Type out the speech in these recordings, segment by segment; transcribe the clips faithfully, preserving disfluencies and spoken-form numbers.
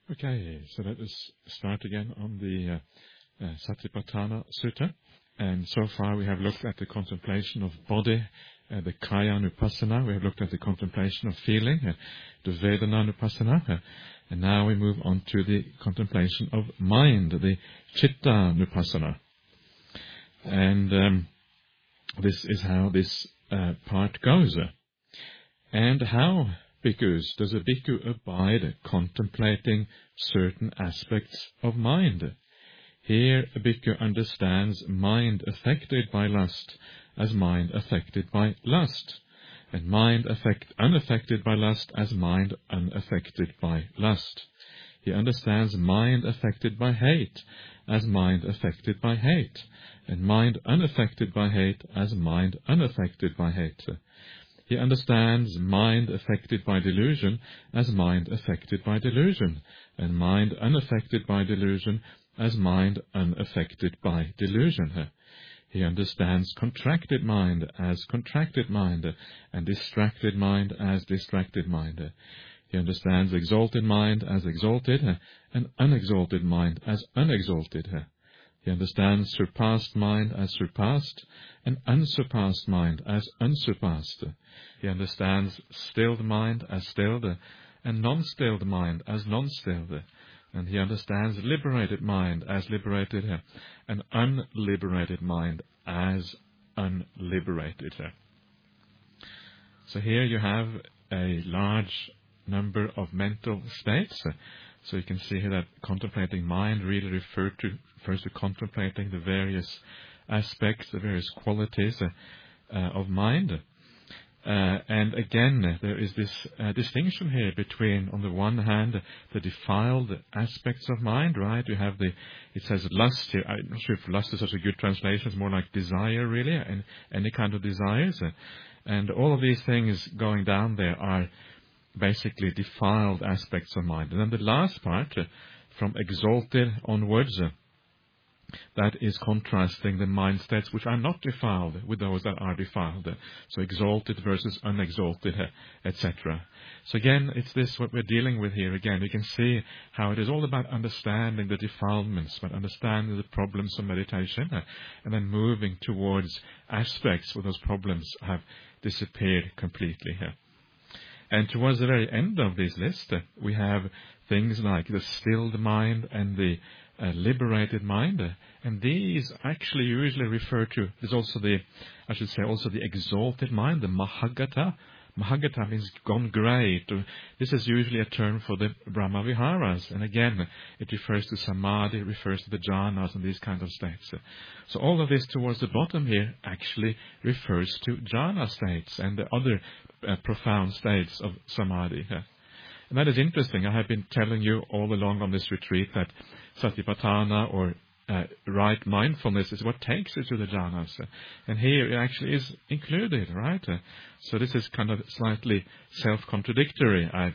Okay, so let us start again on the uh, uh, Satipatthana Sutta. And so far we have looked at the contemplation of body, uh, the Kaya Nupassana. We have looked at the contemplation of feeling, uh, the Vedana Nupassana. Uh, and now we move on to the contemplation of mind, the Chitta Nupassana. And um, this is how this uh, part goes. And how, bhikkhus, does a bhikkhu abide contemplating certain aspects of mind? Here a bhikkhu understands mind affected by lust as mind affected by lust, and mind affect, unaffected by lust as mind unaffected by lust. He understands mind affected by hate as mind affected by hate, and mind unaffected by hate as mind unaffected by hate. He understands mind affected by delusion as mind affected by delusion, and mind unaffected by delusion as mind unaffected by delusion. He understands contracted mind as contracted mind, and distracted mind as distracted mind. He understands exalted mind as exalted, and unexalted mind as unexalted. He understands surpassed mind as surpassed, and unsurpassed mind as unsurpassed. He understands stilled mind as stilled, and non-stilled mind as non-stilled. And he understands liberated mind as liberated, and unliberated mind as unliberated. So here you have a large number of mental states. So you can see here that contemplating mind really refer to, refers to contemplating the various aspects, the various qualities uh, uh, of mind. Uh, and again, there is this uh, distinction here between, on the one hand, the defiled aspects of mind, right? You have the, it says lust here. I'm not sure if lust is such a good translation. It's more like desire, really, and any kind of desires. And all of these things going down there are basically defiled aspects of mind. And then the last part, uh, from exalted onwards, uh, that is contrasting the mind states which are not defiled with those that are defiled. So exalted versus unexalted, et cetera. So again, it's this what we're dealing with here. Again, you can see how it is all about understanding the defilements, but understanding the problems of meditation, and then moving towards aspects where those problems have disappeared completely here. And towards the very end of this list, we have things like the stilled mind and the uh, liberated mind. And these actually usually refer to, there's also the, I should say, also the exalted mind, the Mahagata. Mahagata means gone great. This is usually a term for the Brahma Viharas. And again, it refers to Samadhi, it refers to the jhanas and these kinds of states. So all of this towards the bottom here actually refers to jhana states and the other uh, profound states of Samadhi. And that is interesting. I have been telling you all along on this retreat that Satipatthana, or Uh, right mindfulness, is what takes you to the jhanas. And here it actually is included, right? Uh, so this is kind of slightly self-contradictory. I,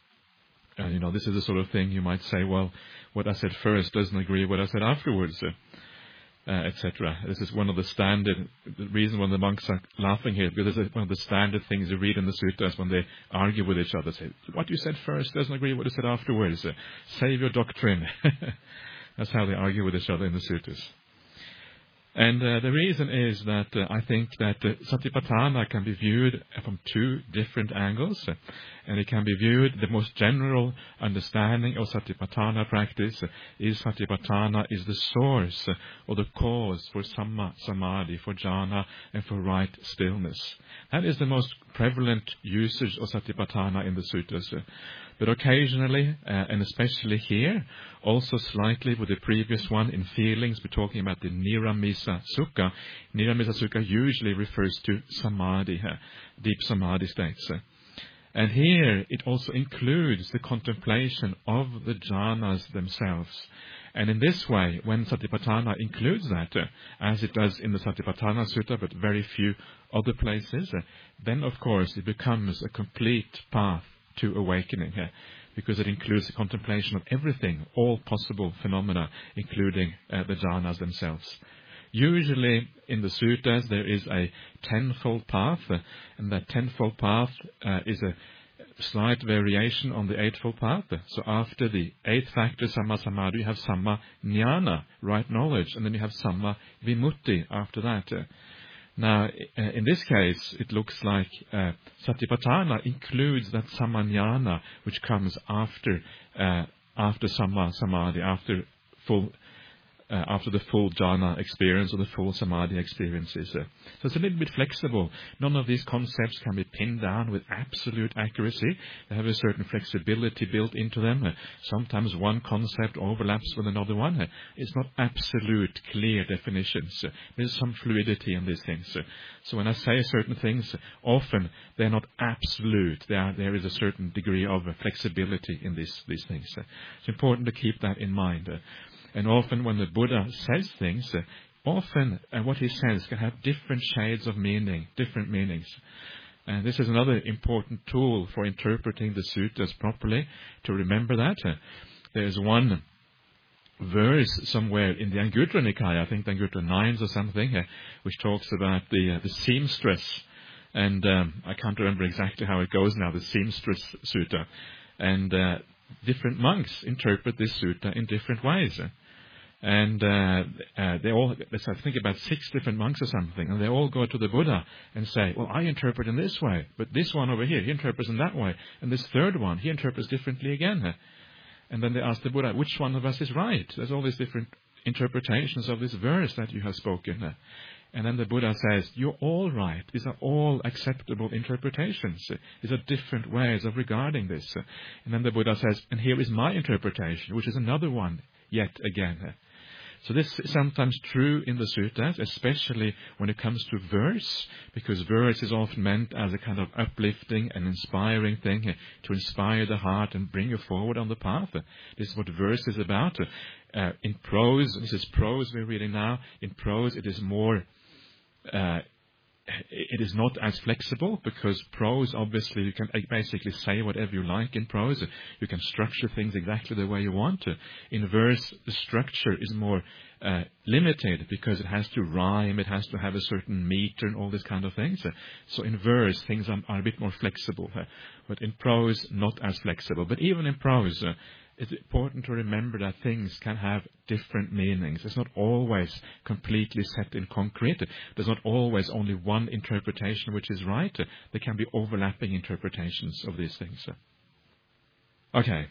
uh, you know, this is the sort of thing you might say, well, what I said first doesn't agree with what I said afterwards, uh, uh, et cetera. This is one of the standard, the reason when the monks are laughing here, because this is one of the standard things you read in the suttas when they argue with each other. Say, what you said first doesn't agree with what you said afterwards. Uh, save your doctrine. That's how they argue with each other in the suttas. And uh, the reason is that uh, I think that uh, Satipatthana can be viewed from two different angles. Uh, and it can be viewed, the most general understanding of Satipatthana practice uh, is Satipatthana is the source uh, or the cause for Samma Samadhi, for jhana, and for right stillness. That is the most prevalent usage of Satipatthana in the suttas. Uh, But occasionally, uh, and especially here, also slightly with the previous one in feelings, we're talking about the Niramisa Sukha. Niramisa Sukha usually refers to Samadhi, uh, deep Samadhi states. Uh, and here it also includes the contemplation of the jhanas themselves. And in this way, when Satipatthana includes that, uh, as it does in the Satipatthana Sutta, but very few other places, uh, then of course it becomes a complete path to awakening here, because it includes the contemplation of everything, all possible phenomena, including uh, the jhanas themselves. Usually in the suttas there is a tenfold path, uh, and that tenfold path uh, is a slight variation on the Eightfold Path. So after the eighth factor, Samma Samadhi, you have Samma Jnana, right knowledge, and then you have Samma Vimutti after that. Now, in this case, it looks like uh, Satipatthana includes that Samma Jnana, which comes after uh, after Samma Samadhi, after full Uh, after the full jhana experience or the full samadhi experiences. Uh, so it's a little bit flexible. None of these concepts can be pinned down with absolute accuracy. They have a certain flexibility built into them. Uh, sometimes one concept overlaps with another one. Uh, it's not absolute, clear definitions. Uh, there's some fluidity in these things. Uh, so when I say certain things, uh, often they're not absolute. They are, there is a certain degree of uh, flexibility in these, these things. Uh, it's important to keep that in mind. Uh, And often when the Buddha says things, uh, often uh, what he says can have different shades of meaning, different meanings. And this is another important tool for interpreting the sutras properly, to remember that. Uh, there's one verse somewhere in the Anguttara Nikaya, I think the Anguttara Nines or something, uh, which talks about the, uh, the seamstress. And um, I can't remember exactly how it goes now, the seamstress sutta. And uh, different monks interpret this sutta in different ways. And uh, uh, they all, let's I think about six different monks or something, and they all go to the Buddha and say, well, I interpret in this way, but this one over here, he interprets in that way, and this third one, he interprets differently again. And then they ask the Buddha, which one of us is right? There's all these different interpretations of this verse that you have spoken. And then the Buddha says, you're all right. These are all acceptable interpretations. These are different ways of regarding this. And then the Buddha says, and here is my interpretation, which is another one yet again. So this is sometimes true in the suttas, especially when it comes to verse, because verse is often meant as a kind of uplifting and inspiring thing, to inspire the heart and bring you forward on the path. This is what verse is about. Uh, in prose, this is prose we're reading now, in prose it is more Uh, it is not as flexible, because prose, obviously, you can basically say whatever you like in prose. You can structure things exactly the way you want to. In verse, the structure is more uh, limited, because it has to rhyme, it has to have a certain meter and all these kind of things. So in verse, things are, are a bit more flexible. But in prose, not as flexible. But even in prose, uh, it's important to remember that things can have different meanings. It's not always completely set in concrete. There's not always only one interpretation which is right. There can be overlapping interpretations of these things. Okay.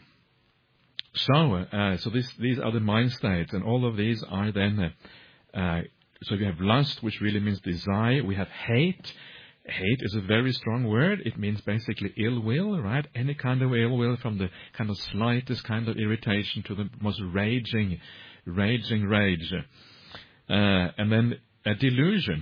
So, uh, so this, these are the mind states, and all of these are then, uh, uh, so we have lust, which really means desire. We have hate. Hate is a very strong word. It means basically ill will, right? Any kind of ill will, from the kind of slightest kind of irritation to the most raging, raging rage. Uh, and then a delusion.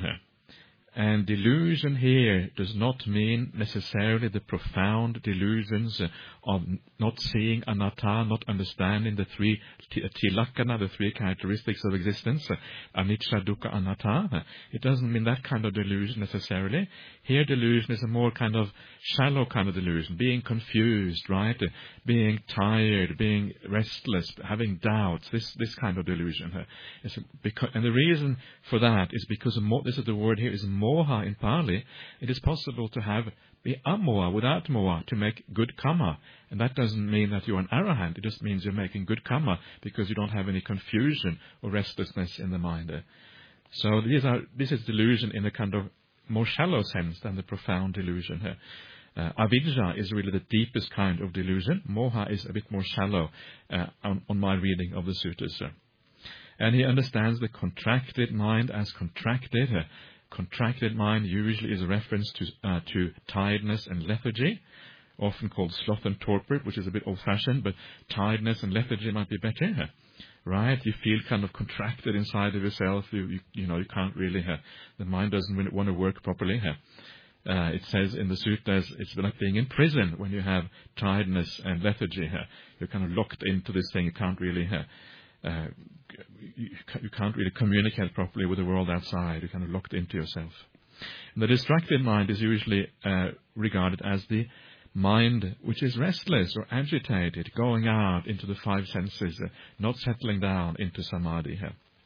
And delusion here does not mean necessarily the profound delusions of not seeing anatta, not understanding the three tilakkhana, the three characteristics of existence, anicca, dukkha, anatta. It doesn't mean that kind of delusion necessarily. Here delusion is a more kind of shallow kind of delusion, being confused, right? Being tired, being restless, having doubts, this this kind of delusion. It's because, and the reason for that is because, this is the word here, is moha in Pali. It is possible to have the amoha without moha, to make good karma. And that doesn't mean that you're an arahant. It just means you're making good karma because you don't have any confusion or restlessness in the mind. So these are this is delusion in a kind of more shallow sense than the profound delusion here. Uh, avidya is really the deepest kind of delusion. Moha is a bit more shallow uh, on, on my reading of the sutras. And he understands the contracted mind as contracted. Uh, contracted mind usually is a reference to uh, to tiredness and lethargy, often called sloth and torpor, which is a bit old-fashioned, but tiredness and lethargy might be better. Right? You feel kind of contracted inside of yourself. You you, you know, you can't really, uh, the mind doesn't really want to work properly. Uh, uh, it says in the sutras, it's like being in prison when you have tiredness and lethargy. Uh, you're kind of locked into this thing. You can't really, uh, uh, you, you can't really communicate properly with the world outside. You're kind of locked into yourself. And the distracted mind is usually uh, regarded as the mind which is restless or agitated, going out into the five senses, uh, not settling down into samadhi.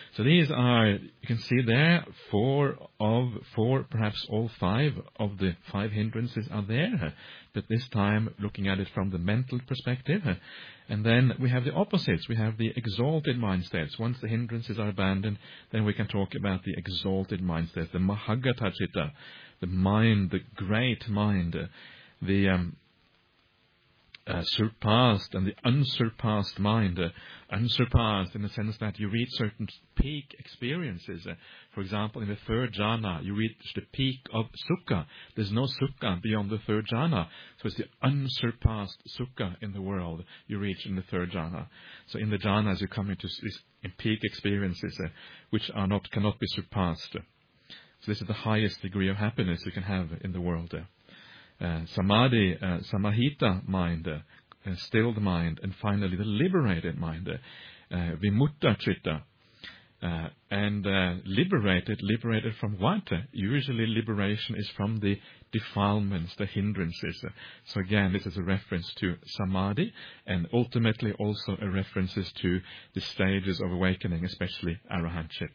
So these are, you can see there, four of, four, perhaps all five of the five hindrances are there, but this time looking at it from the mental perspective. And then we have the opposites. We have the exalted mind states. Once the hindrances are abandoned, then we can talk about the exalted mind states, the Mahagata Chitta, the mind, the great mind, the um, Uh, surpassed and the unsurpassed mind, uh, unsurpassed in the sense that you reach certain peak experiences. Uh, for example, in the third jhana, you reach the peak of sukha. There's no sukha beyond the third jhana. So it's the unsurpassed sukha in the world you reach in the third jhana. So in the jhanas, you come into these in peak experiences uh, which are not cannot be surpassed. So this is the highest degree of happiness you can have in the world. Uh. Uh, samadhi, uh, samahita mind, uh, stilled mind, and finally the liberated mind, uh, uh, vimutta chitta. Uh, and uh, liberated, liberated from what? Uh, usually liberation is from the defilements, the hindrances. Uh, so again, this is a reference to samadhi, and ultimately also a references to the stages of awakening, especially arahantship.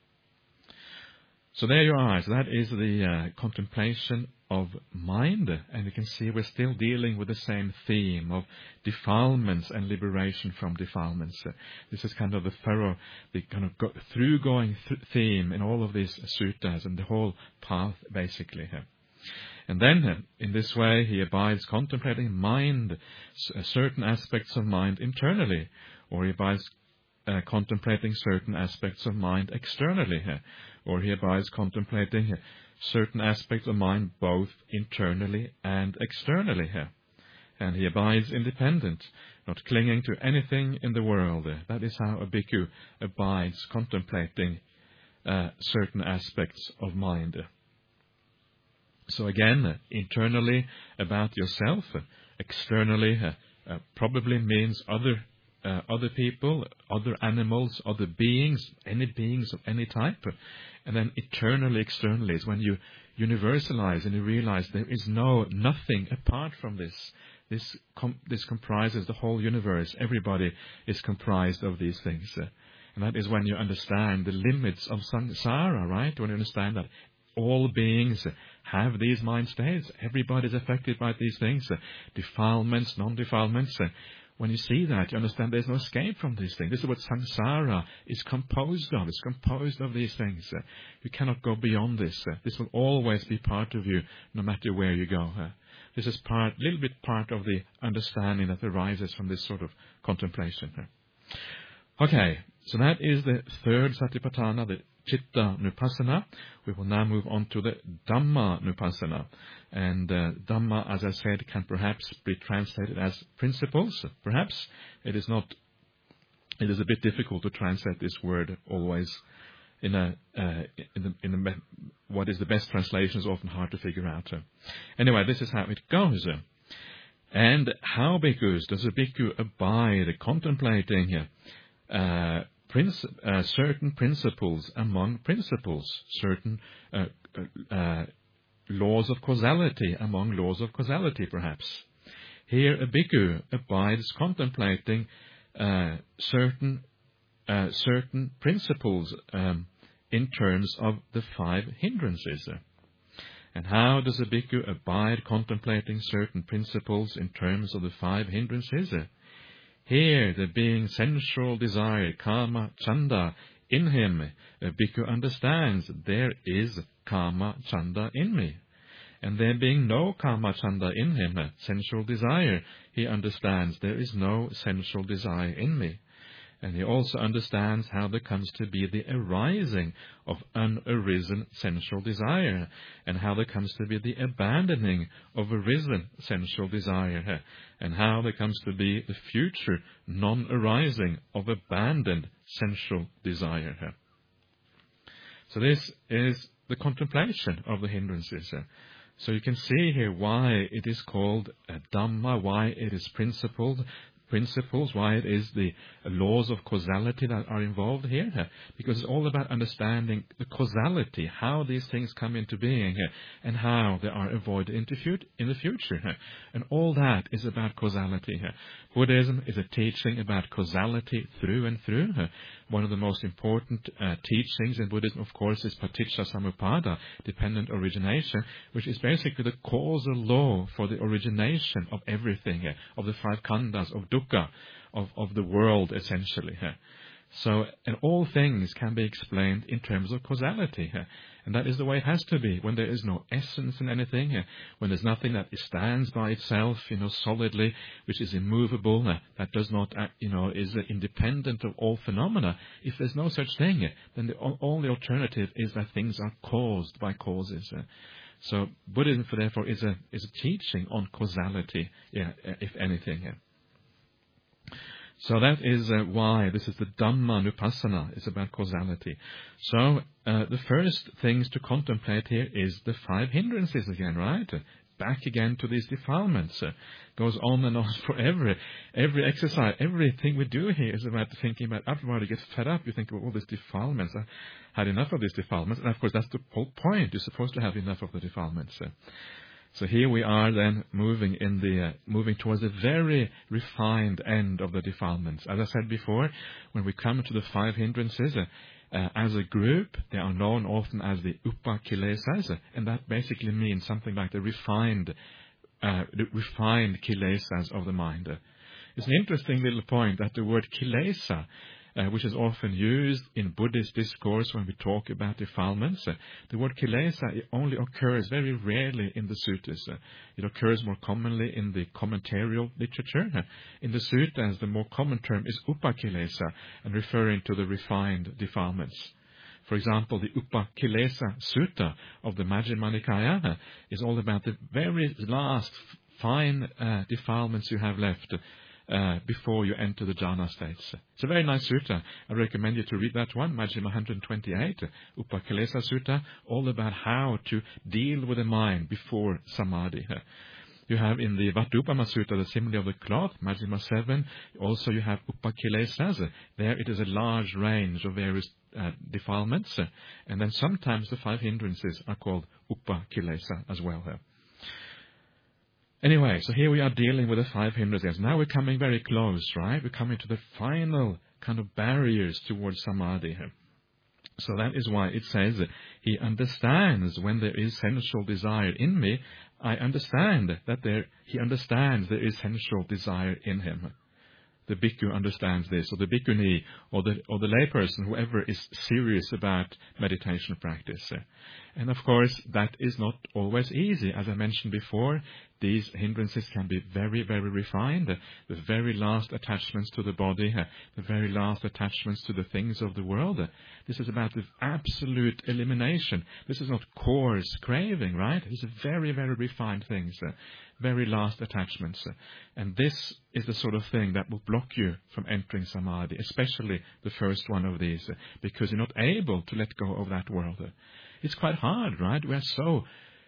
So there you are. So that is the uh, contemplation of mind, and you can see we're still dealing with the same theme of defilements and liberation from defilements. Uh, this is kind of the thorough, the kind of go, through-going th- theme in all of these suttas and the whole path, basically. Uh. And then, uh, in this way, he abides contemplating mind, uh, certain aspects of mind internally, or he abides Uh, contemplating certain aspects of mind externally, uh, or he abides contemplating uh, certain aspects of mind both internally and externally. Uh, and he abides independent, not clinging to anything in the world. Uh, that is how a bhikkhu abides contemplating uh, certain aspects of mind. Uh, so again, uh, internally about yourself, uh, externally uh, uh, probably means other Uh, other people, other animals, other beings, any beings of any type. And then eternally, externally is when you universalize and you realize there is no nothing apart from this. This com- this comprises the whole universe. Everybody is comprised of these things. Uh, and that is when you understand the limits of samsara, right? When you understand that all beings have these mind states. Everybody is affected by these things. Uh, defilements, non-defilements. Uh, When you see that, you understand there's no escape from these things. This is what samsara is composed of. It's composed of these things. Uh, you cannot go beyond this. Uh, this will always be part of you, no matter where you go. Uh, this is part, a little bit part of the understanding that arises from this sort of contemplation. Uh. Okay, so that is the third satipatthana, the Chitta Nupassana. We will now move on to the Dhamma Nupassana. And uh, Dhamma, as I said, can perhaps be translated as principles. Perhaps it is not, it is a bit difficult to translate this word always in a, uh, in the, in the, what is the best translation is often hard to figure out. Uh, anyway, this is how it goes. Uh, and how bhikkhus does a bhikkhu abide contemplating uh, Princ- uh, certain principles among principles, certain uh, uh, laws of causality among laws of causality, perhaps. Here a bhikkhu abides contemplating uh, certain uh, certain principles um, in terms of the five hindrances. And how does a bhikkhu abide contemplating certain principles in terms of the five hindrances? Here, there being sensual desire, kama, chanda, in him, a bhikkhu understands there is kama, chanda in me. And there being no kama, chanda in him, sensual desire, he understands there is no sensual desire in me. And he also understands how there comes to be the arising of unarisen sensual desire, and how there comes to be the abandoning of arisen sensual desire, and how there comes to be the future non-arising of abandoned sensual desire. So this is the contemplation of the hindrances. So you can see here why it is called a Dhamma, why it is principled. principles, why it is the laws of causality that are involved here, uh, because it's all about understanding the causality, how these things come into being, uh, and how they are avoided in the fut- in the future. uh, And all that is about causality. uh. Buddhism is a teaching about causality through and through. uh. One of the most important uh, teachings in Buddhism, of course, is Paticca Samuppada, dependent origination, which is basically the causal law for the origination of everything, uh, of the five khandhas, of dukkha, of, of the world, essentially. uh. So, and all things can be explained in terms of causality. uh. And that is the way it has to be, when there is no essence in anything, uh, when there's nothing that stands by itself, you know, solidly, which is immovable, uh, that does not, uh, you know, is uh, independent of all phenomena. If there's no such thing, uh, then the o- only alternative is that things are caused by causes. Uh. So Buddhism, therefore, is a is a teaching on causality, yeah, uh, if anything. Uh. So that is uh, why this is the Dhammanupassana. It's about causality. So uh, the first things to contemplate here is the five hindrances again, right? Back again to these defilements. Uh, goes on and on forever. Every exercise, everything we do here is about thinking about, afterward you get fed up, you think about all these defilements. I had enough of these defilements. And of course that's the whole point. You're supposed to have enough of the defilements. Uh, So here we are then moving in the uh, moving towards the very refined end of the defilements. As I said before, when we come to the five hindrances, uh, uh, as a group, they are known often as the upakilesas, uh, and that basically means something like the refined, uh, the refined kilesas of the mind. Uh, it's an interesting little point that the word kilesa, Uh, which is often used in Buddhist discourse when we talk about defilements. Uh, the word kilesa it only occurs very rarely in the suttas. Uh, it occurs more commonly in the commentarial literature. Uh, in the suttas, the more common term is upakilesa, and referring to the refined defilements. For example, the Upakilesa Sutta of the Majjhima Nikaya uh, is all about the very last fine uh, defilements you have left Uh, before you enter the jhana states. It's a very nice sutta. I recommend you to read that one, Majjhima one twenty-eight, Upakilesa Sutta, all about how to deal with the mind before samadhi. You have in the Vatupama Sutta, the simile of the cloth, Majjhima seven, also you have Upakilesas. There it is a large range of various uh, defilements, and then sometimes the five hindrances are called Upakilesa as well. Anyway, so here we are dealing with the five hindrances. Now we're coming very close, right? We're coming to the final kind of barriers towards samadhi here. So that is why it says, he understands when there is sensual desire in me, I understand that there, he understands there is sensual desire in him. The bhikkhu understands this, or the bhikkhuni, or the, or the layperson, whoever is serious about meditation practice. And of course, that is not always easy. As I mentioned before, these hindrances can be very, very refined. The very last attachments to the body, the very last attachments to the things of the world. This is about the absolute elimination. This is not coarse craving, right? These are very, very refined things. Very last attachments. And this is the sort of thing that will block you from entering samadhi, especially the first one of these, because you're not able to let go of that world. It's quite hard, right? We are so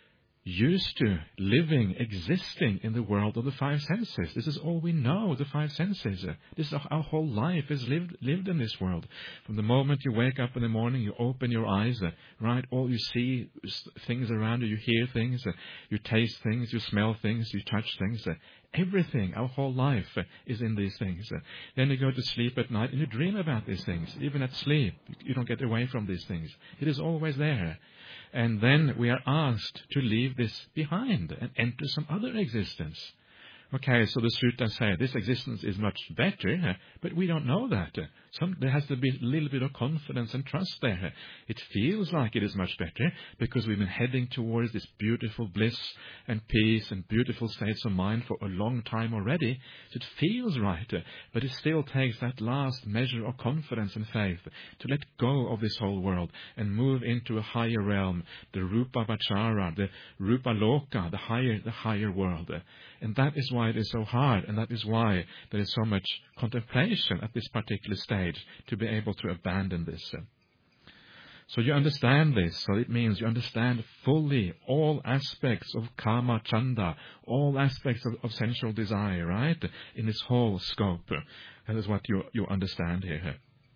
used to living, existing in the world of the five senses. This is all we know, the five senses. This is our whole life is lived lived in this world. From the moment you wake up in the morning, you open your eyes, right? All you see is things around you, you hear things, you taste things, you smell things, you touch things. Everything, our whole life is in these things. Then you go to sleep at night and you dream about these things. Even at sleep, you don't get away from these things. It is always there. And then we are asked to leave this behind and enter some other existence. Okay, so the suttas say this existence is much better, but we don't know that. Some, there has to be a little bit of confidence and trust there. It feels like it is much better because we've been heading towards this beautiful bliss and peace and beautiful states of mind for a long time already. So it feels right, but it still takes that last measure of confidence and faith to let go of this whole world and move into a higher realm, the Rupa Vachara, the Rupa Loka, the higher, the higher world. And that is why it is so hard, and that is why there is so much contemplation at this particular stage to be able to abandon this. So you understand this. So it means you understand fully all aspects of kama chanda, all aspects of, of sensual desire, right? In this whole scope. That is what you, you understand here.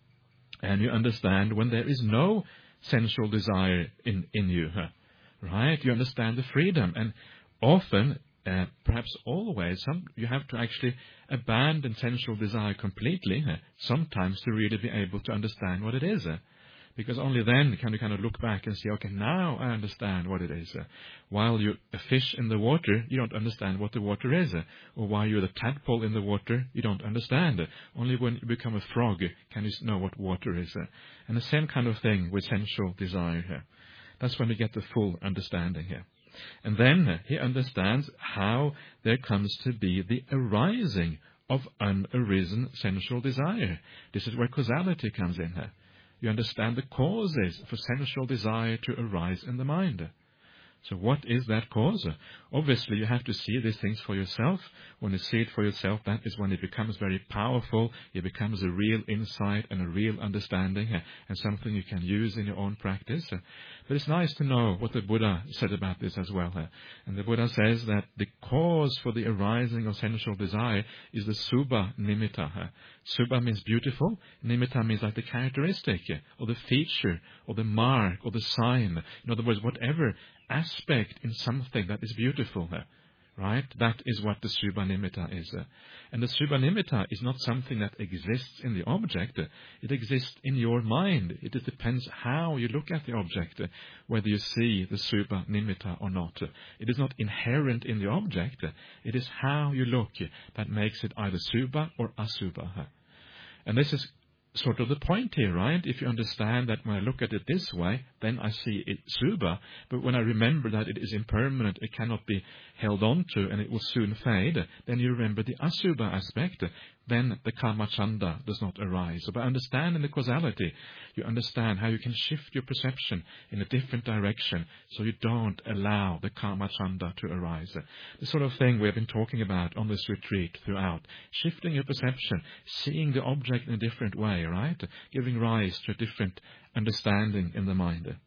And you understand when there is no sensual desire in, in you, right? You understand the freedom. And often, uh, perhaps always, some, you have to actually abandon sensual desire completely, sometimes to really be able to understand what it is. Because only then can you kind of look back and say, okay, now I understand what it is. Uh, while you're a fish in the water, you don't understand what the water is. Uh, or while you're the tadpole in the water, you don't understand. Uh, only when you become a frog can you know what water is. Uh, and the same kind of thing with sensual desire here. That's when we get the full understanding here. And then uh, he understands how there comes to be the arising of unarisen sensual desire. This is where causality comes in here. You understand the causes for sensual desire to arise in the mind. So what is that cause? Obviously, you have to see these things for yourself. When you see it for yourself, that is when it becomes very powerful. It becomes a real insight and a real understanding and something you can use in your own practice. But it's nice to know what the Buddha said about this as well. And the Buddha says that the cause for the arising of sensual desire is the subha nimitta. Subha means beautiful. Nimitta means like the characteristic or the feature or the mark or the sign. In other words, whatever aspect in something that is beautiful, right? That is what the subha nimitta is. And the subha nimitta is not something that exists in the object. It exists in your mind. It depends how you look at the object, whether you see the subha nimitta or not. It is not inherent in the object. It is how you look that makes it either subha or asubha. And this is sort of the point here, right? If you understand that when I look at it this way, then I see it subha, but when I remember that it is impermanent, it cannot be held on to, and it will soon fade, then you remember the asubha aspect, then the kama chanda does not arise. So by understanding the causality, you understand how you can shift your perception in a different direction, so you don't allow the kama chanda to arise. The sort of thing we have been talking about on this retreat throughout. Shifting your perception, seeing the object in a different way, right? Giving rise to a different understanding in the mind.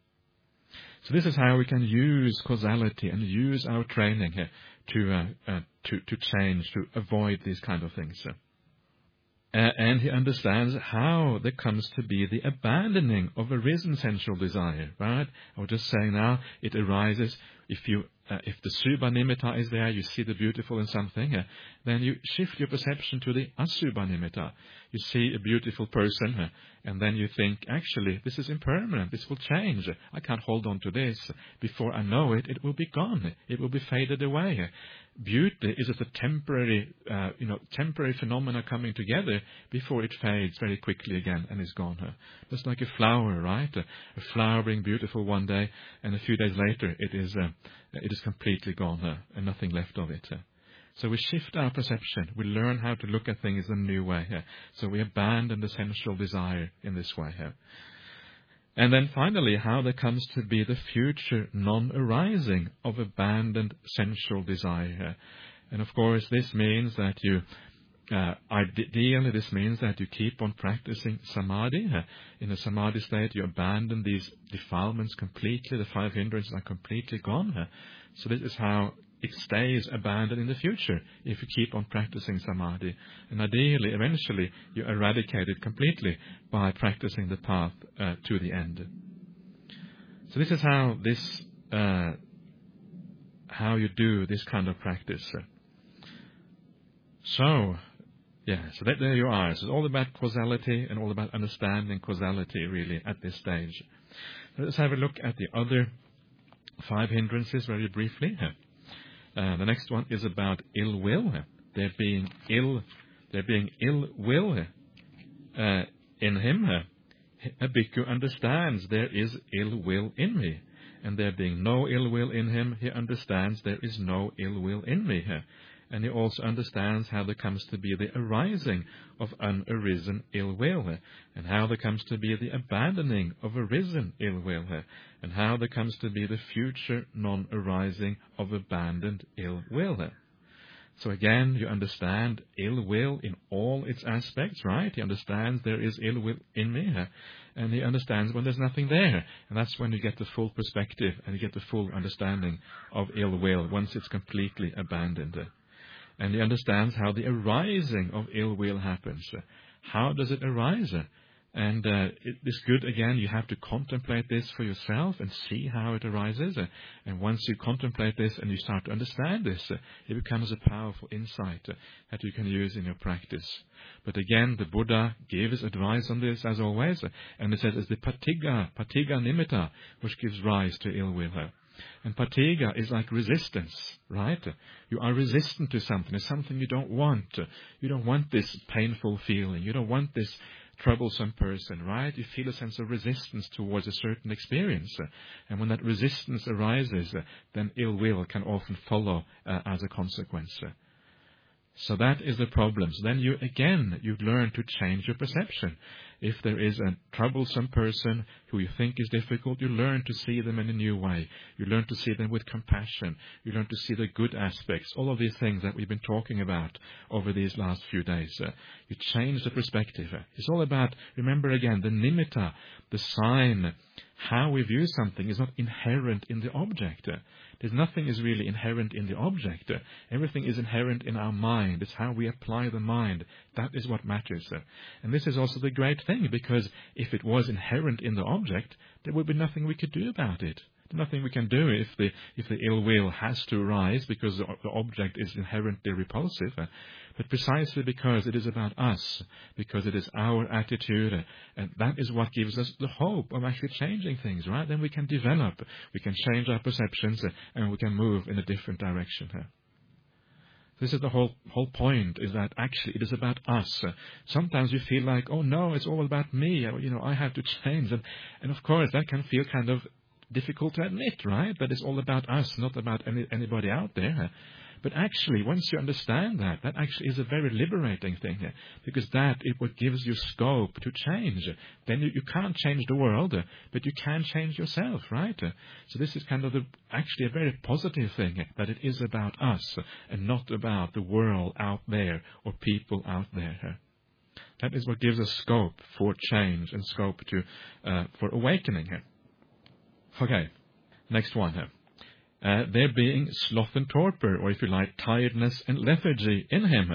So this is how we can use causality and use our training here to uh, uh, to to change, to avoid these kind of things. Uh, and he understands how there comes to be the abandoning of arisen sensual desire, right? I was just saying now, it arises if you, uh, if the subha nimitta is there, you see the beautiful in something, uh, then you shift your perception to the asubha nimitta. You see a beautiful person, uh, and then you think, actually, this is impermanent, this will change. I can't hold on to this. Before I know it, it will be gone. It will be faded away. Beauty is just a temporary, uh, you know, temporary phenomena coming together before it fades very quickly again and is gone. Uh, just like a flower, right? Uh, a flower being beautiful one day, and a few days later it is uh, it is completely gone uh, and nothing left of it. Uh. So we shift our perception. We learn how to look at things in a new way. Uh. So we abandon the sensual desire in this way. Uh. And then finally, how there comes to be the future non-arising of abandoned sensual desire. And of course, this means that you, uh, ideally, this means that you keep on practicing samadhi. In a samadhi state, you abandon these defilements completely. The five hindrances are completely gone. So this is how it stays abandoned in the future if you keep on practicing samadhi. And ideally, eventually, you eradicate it completely by practicing the path uh, to the end. So this is how this, uh, how you do this kind of practice. So, yeah, so that, there you are. So it's all about causality and all about understanding causality, really, at this stage. Let's have a look at the other five hindrances very briefly. Uh, the next one is about ill will. There being ill, there being ill will uh, in him. A bhikkhu understands there is ill will in me, and there being no ill will in him, he understands there is no ill will in me. And he also understands how there comes to be the arising of unarisen ill will, and how there comes to be the abandoning of arisen ill will, and how there comes to be the future non-arising of abandoned ill will. So again, you understand ill will in all its aspects, right? He understands there is ill will in me, and he understands when there's nothing there. And that's when you get the full perspective and you get the full understanding of ill will once it's completely abandoned. And he understands how the arising of ill will happens. How does it arise? And uh, it is good, again, you have to contemplate this for yourself and see how it arises. Uh, and once you contemplate this and you start to understand this, uh, it becomes a powerful insight uh, that you can use in your practice. But again, the Buddha gives advice on this, as always, uh, and it says it's the patigha, patigha nimitta, which gives rise to ill will. Uh, And patigha is like resistance, right? You are resistant to something. It's something you don't want. You don't want this painful feeling. You don't want this troublesome person, right? You feel a sense of resistance towards a certain experience. And when that resistance arises, then ill will can often follow uh, as a consequence. So that is the problem. So then you, again, you learn to change your perception. If there is a troublesome person who you think is difficult, you learn to see them in a new way. You learn to see them with compassion. You learn to see the good aspects. All of these things that we've been talking about over these last few days. Uh, you change the perspective. It's all about, remember again, the nimitta, the sign. How we view something is not inherent in the object. There's nothing is really inherent in the object. Everything is inherent in our mind. It's how we apply the mind. That is what matters. And this is also the great thing, because if it was inherent in the object, there would be nothing we could do about it. Nothing we can do if the if the ill will has to arise because the, the object is inherently repulsive. But precisely because it is about us, because it is our attitude, and that is what gives us the hope of actually changing things, right? Then we can develop, we can change our perceptions, and we can move in a different direction. This is the whole whole point, is that actually it is about us. Sometimes you feel like, oh no, it's all about me, you know, I have to change. And, and of course, that can feel kind of difficult to admit, right? That it's all about us, not about any, anybody out there. But actually, once you understand that, that actually is a very liberating thing, because that is what gives you scope to change. Then you, you can't change the world, but you can change yourself, right? So this is kind of the, actually a very positive thing, that it is about us and not about the world out there or people out there. That is what gives us scope for change and scope to uh, for awakening. Okay, next one here. Uh, there being sloth and torpor, or if you like, tiredness and lethargy in him.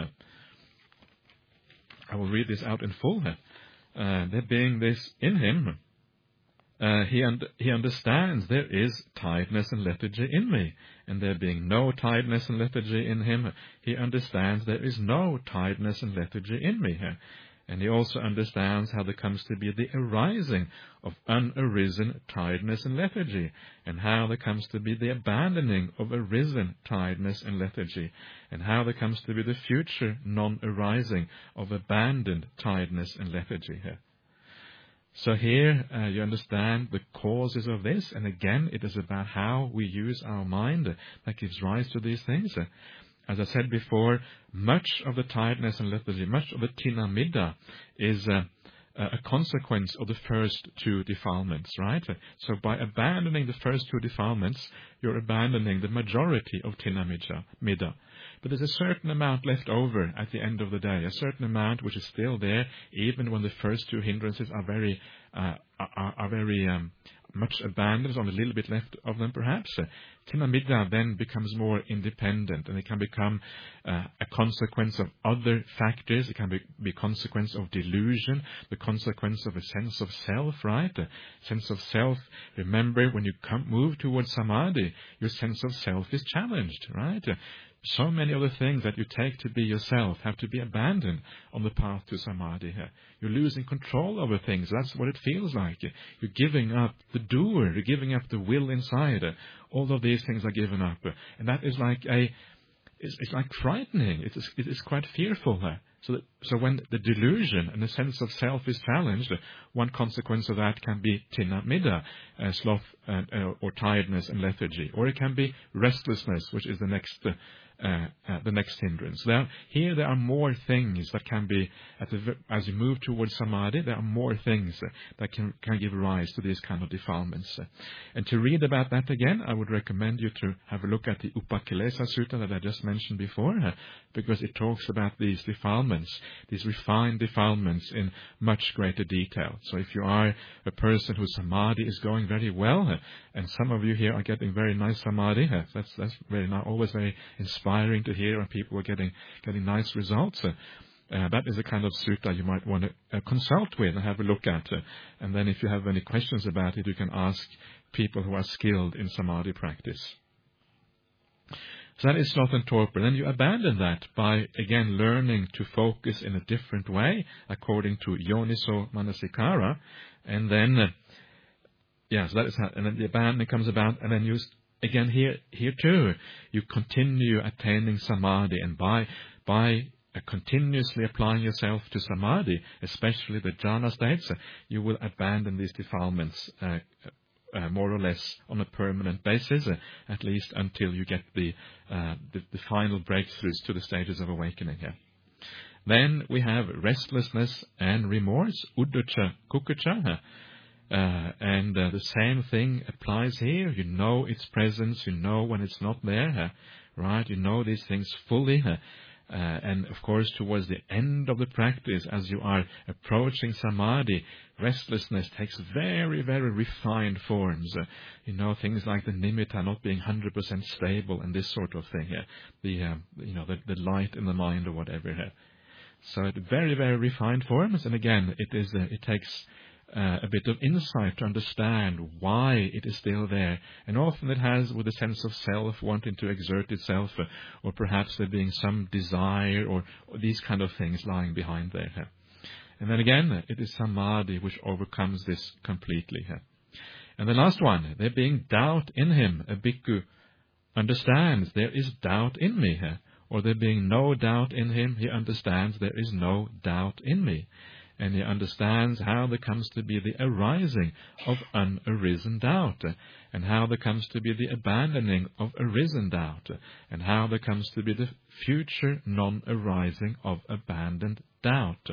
I will read this out in full here. Uh, there being this in him, uh, he, un- he understands there is tiredness and lethargy in me. And there being no tiredness and lethargy in him, he understands there is no tiredness and lethargy in me. And he also understands how there comes to be the arising of unarisen tiredness and lethargy, and how there comes to be the abandoning of arisen tiredness and lethargy, and how there comes to be the future non-arising of abandoned tiredness and lethargy here. So here uh, you understand the causes of this, and again it is about how we use our mind that gives rise to these things. As I said before, much of the tiredness and lethargy, much of the tina middha is uh, a consequence of the first two defilements, right? So by abandoning the first two defilements, you're abandoning the majority of tina middha. But there's a certain amount left over at the end of the day, a certain amount which is still there, even when the first two hindrances are very, uh, are, are very um, much abandoned. There's only a little bit left of them, perhaps. Uh, tina middha then becomes more independent, and it can become uh, a consequence of other factors. It can be, be a consequence of delusion, the consequence of a sense of self, right? A sense of self. Remember, when you come, move towards samadhi, your sense of self is challenged, right? Uh, So many of the things that you take to be yourself have to be abandoned on the path to samadhi. You're losing control over things. That's what it feels like. You're giving up the doer. You're giving up the will inside. All of these things are given up. And that is like a, it's, it's like frightening. It is, it is quite fearful. So that, so when the delusion and the sense of self is challenged, one consequence of that can be tina middha, uh, sloth uh, uh, or tiredness and lethargy. Or it can be restlessness, which is the next uh, uh, uh, the next hindrance. There, here there are more things that can be, at the, as you move towards samadhi, there are more things uh, that can, can give rise to these kind of defilements. Uh, and to read about that again, I would recommend you to have a look at the Upakilesa Sutta that I just mentioned before, uh, because it talks about these defilements, these refined defilements in much greater detail. So if you are a person whose samadhi is going very well, uh, and some of you here are getting very nice samadhi, uh, that's that's very not always very inspiring to hear when people are getting getting nice results. Uh, uh, that is a kind of sutta you might want to uh, consult with and have a look at. Uh, and then if you have any questions about it, you can ask people who are skilled in samadhi practice. So that is sloth and torpor. Then you abandon that by, again, learning to focus in a different way according to yoniso manasikara. And then, uh, yeah, so that is how, and then the abandonment comes about, and then you, again, here, here too, you continue attaining samadhi, and by, by uh, continuously applying yourself to samadhi, especially the jhana states, uh, you will abandon these defilements, uh, Uh, more or less on a permanent basis, uh, at least until you get the, uh, the the final breakthroughs to the stages of awakening here. Then we have restlessness and remorse, uddhacca, kukkacca, uh, and uh, the same thing applies here. You know its presence, you know when it's not there, uh, right? You know these things fully. Uh, Uh, and of course, towards the end of the practice, as you are approaching samadhi, restlessness takes very, very refined forms. Uh, you know, things like the nimitta not being one hundred percent stable and this sort of thing. Uh, the, uh, you know, the, the light in the mind or whatever. Uh. So it very, very refined forms. And again, it is, uh, it takes Uh, a bit of insight to understand why it is still there. And often it has with a sense of self wanting to exert itself, uh, or perhaps there being some desire or, or these kind of things lying behind there. Uh. And then again, uh, it is samadhi which overcomes this completely. Uh. And the last one, there being doubt in him, a bhikkhu understands there is doubt in me. Uh, or there being no doubt in him, he understands there is no doubt in me. And he understands how there comes to be the arising of unarisen doubt, and how there comes to be the abandoning of arisen doubt, and how there comes to be the future non-arising of abandoned doubt.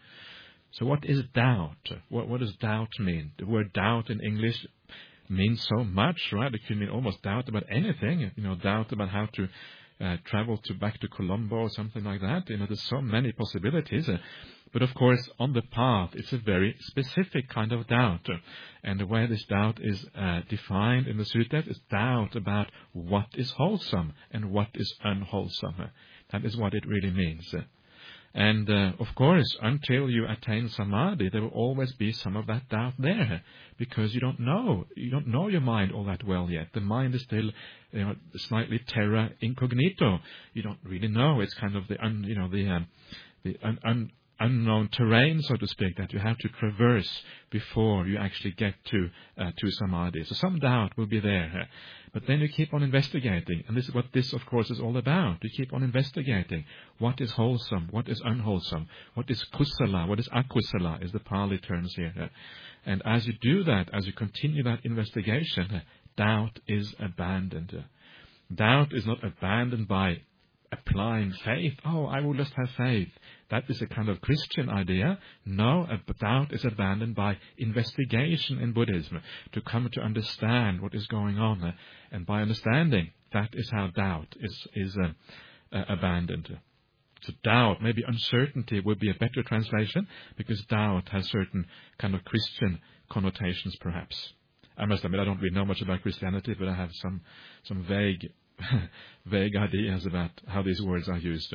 So what is doubt? What, what does doubt mean? The word doubt in English means so much, right? It can mean almost doubt about anything, you know, doubt about how to uh, travel to back to Colombo or something like that. You know, there's so many possibilities. Uh, But of course, on the path, it's a very specific kind of doubt. And the way this doubt is uh, defined in the suttas is doubt about what is wholesome and what is unwholesome. That is what it really means. And uh, of course, until you attain samadhi, there will always be some of that doubt there, because you don't know, you don't know your mind all that well yet. The mind is still, you know, slightly terra incognito. You don't really know. It's kind of the, un, you know, the, um, the un, un, unknown terrain, so to speak, that you have to traverse before you actually get to uh, to samadhi. So some doubt will be there. But then you keep on investigating. And this is what this, of course, is all about. You keep on investigating. What is wholesome? What is unwholesome? What is kusala? What is akusala, is the Pali terms here. And as you do that, as you continue that investigation, doubt is abandoned. Doubt is not abandoned by applying faith. Oh, I will just have faith. That is a kind of Christian idea. No, a doubt is abandoned by investigation in Buddhism, to come to understand what is going on. And by understanding, that is how doubt is, is uh, uh, abandoned. So doubt, maybe uncertainty would be a better translation, because doubt has certain kind of Christian connotations, perhaps. I must admit, I don't really know much about Christianity, but I have some, some vague vague ideas about how these words are used.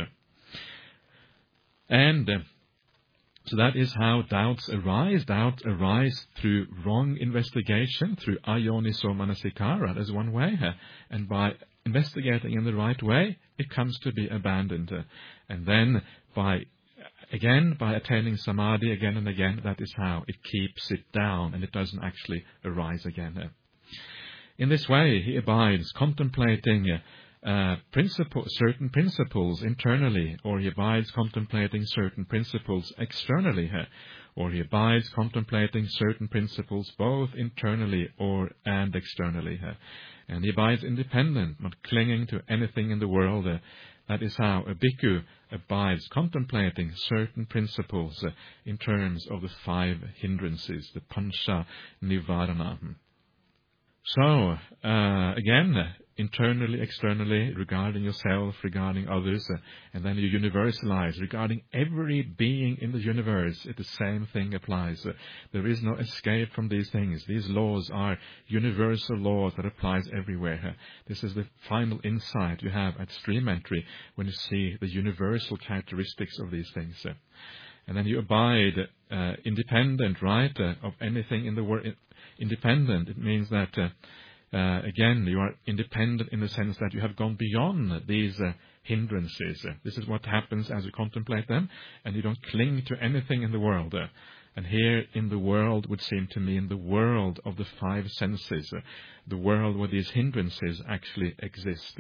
And uh, so that is how doubts arise. Doubts arise through wrong investigation, through ayoniso manasikara. That's one way. Uh, and by investigating in the right way, it comes to be abandoned. Uh, and then by, again, by attaining samadhi again and again, that is how it keeps it down and it doesn't actually arise again. Uh, In this way, he abides, contemplating uh, principle, certain principles internally, or he abides contemplating certain principles externally, uh, or he abides contemplating certain principles both internally or and externally. Uh, and he abides independent, not clinging to anything in the world. Uh, that is how a bhikkhu abides contemplating certain principles uh, in terms of the five hindrances, the pancha nivarana. So, uh, again, uh, internally, externally, regarding yourself, regarding others, uh, and then you universalize regarding every being in the universe. It, the same thing applies. Uh, there is no escape from these things. These laws are universal laws that applies everywhere. Uh, this is the final insight you have at stream entry when you see the universal characteristics of these things. Uh, and then you abide uh, independent, right, uh, of anything in the world. Independent, it means that, uh, uh, again, you are independent in the sense that you have gone beyond these uh, hindrances. Uh, this is what happens as you contemplate them, and you don't cling to anything in the world. Uh, and here in the world would seem to mean the world of the five senses, uh, the world where these hindrances actually exist.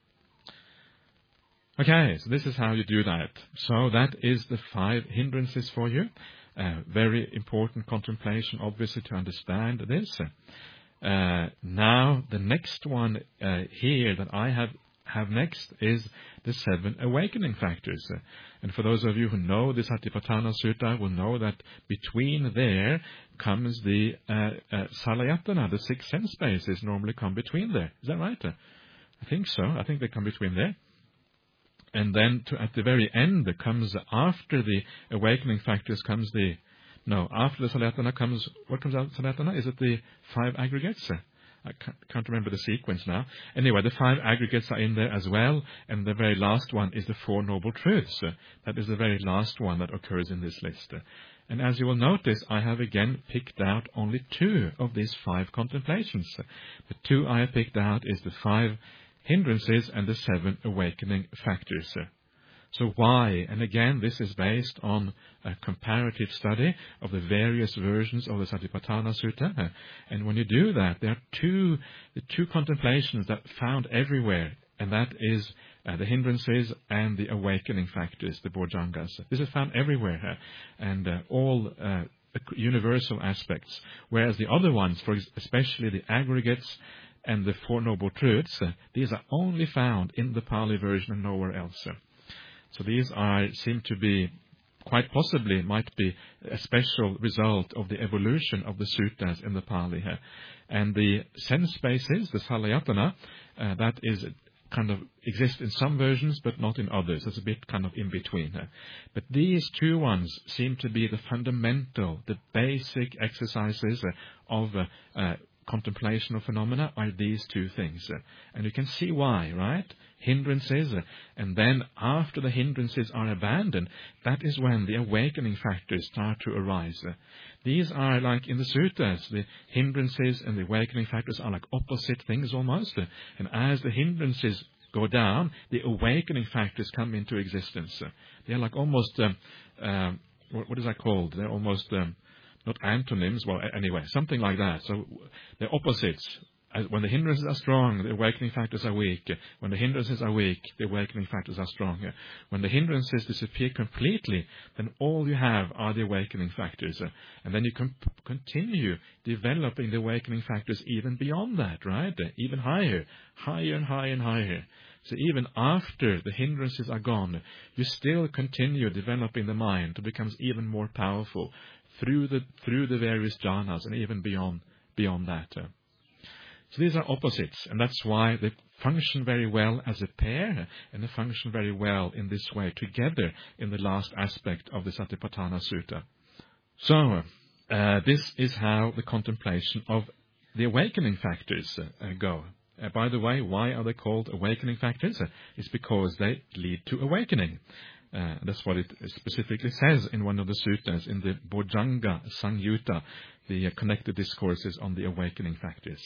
Okay, so this is how you do that. So that is the five hindrances for you. Uh, very important contemplation, obviously, to understand this. Uh, now, the next one uh, here that I have have next is the seven awakening factors. Uh, and for those of you who know the Satipatthana Sutta will know that between there comes the uh, uh, Salayatana, the six sense bases normally come between there. Is that right? Uh, I think so. I think they come between there. And then to, at the very end comes, after the awakening factors comes the, no, after the Salayatana comes, what comes out of Salayatana? Is it the five aggregates? I can't, can't remember the sequence now. Anyway, the five aggregates are in there as well, and the very last one is the Four Noble Truths. That is the very last one that occurs in this list. And as you will notice, I have again picked out only two of these five contemplations. The two I have picked out is the five hindrances and the seven awakening factors. So why? And again, this is based on a comparative study of the various versions of the Satipatthana Sutta. And when you do that, there are two, the two contemplations that are found everywhere, and that is uh, the hindrances and the awakening factors, the Bojjhangas. This is found everywhere, and uh, all uh, universal aspects, whereas the other ones, for especially the aggregates and the Four Noble Truths, uh, these are only found in the Pali version and nowhere else. Uh, so these are seem to be, quite possibly, might be a special result of the evolution of the suttas in the Pali. Uh, and the sense bases, the Salayatana, uh, that is kind of exists in some versions but not in others. It's a bit kind of in between. Uh, but these two ones seem to be the fundamental, the basic exercises uh, of uh, uh, contemplation of phenomena are these two things. Uh, and you can see why, right? Hindrances, uh, and then after the hindrances are abandoned, that is when the awakening factors start to arise. Uh, these are like in the suttas, the hindrances and the awakening factors are like opposite things almost. Uh, and as the hindrances go down, the awakening factors come into existence. Uh, they are like almost, um, uh, what, what is that called? They're almost... Um, Not antonyms, well, anyway, something like that. So they're opposites. When the hindrances are strong, the awakening factors are weak. When the hindrances are weak, the awakening factors are strong. When the hindrances disappear completely, then all you have are the awakening factors. And then you can continue developing the awakening factors even beyond that, right? Even higher, higher and higher and higher. So even after the hindrances are gone, you still continue developing the mind to become even more powerful through the through the various jhanas and even beyond beyond that. So these are opposites, and that's why they function very well as a pair, and they function very well in this way together in the last aspect of the Satipatthana Sutta. So uh, this is how the contemplation of the awakening factors uh, go. Uh, by the way, why are they called awakening factors? Uh, it's because they lead to awakening. Uh, that's what it specifically says in one of the suttas, in the Bojjhanga Samyutta, the uh, connected discourses on the awakening factors.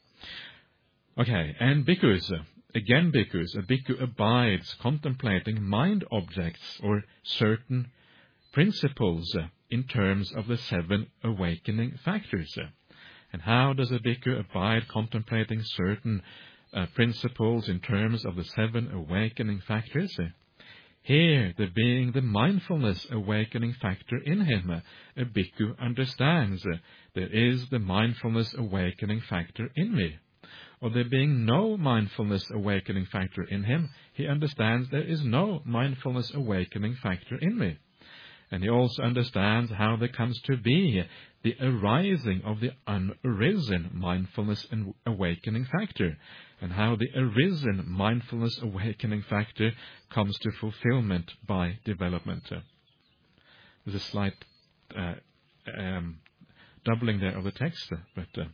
Okay, and bhikkhus, uh, again bhikkhus, a bhikkhu abides contemplating mind objects or certain principles uh, in terms of the seven awakening factors. Uh, and how does a bhikkhu abide contemplating certain uh, principles in terms of the seven awakening factors. Here, there being the mindfulness awakening factor in him, a bhikkhu understands there is the mindfulness awakening factor in me. Or there being no mindfulness awakening factor in him, he understands there is no mindfulness awakening factor in me. And he also understands how there comes to be the arising of the unarisen mindfulness and awakening factor, and how the arisen mindfulness awakening factor comes to fulfillment by development. There's a slight uh, um, doubling there of the text, but uh,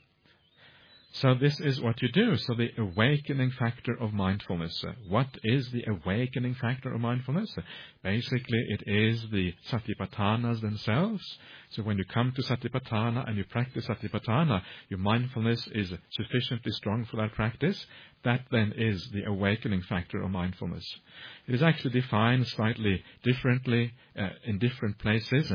so this is what you do. So the awakening factor of mindfulness. What is the awakening factor of mindfulness? Basically, it is the satipatthanas themselves. So when you come to satipatthana and you practice satipatthana, your mindfulness is sufficiently strong for that practice. That then is the awakening factor of mindfulness. It is actually defined slightly differently uh, in different places.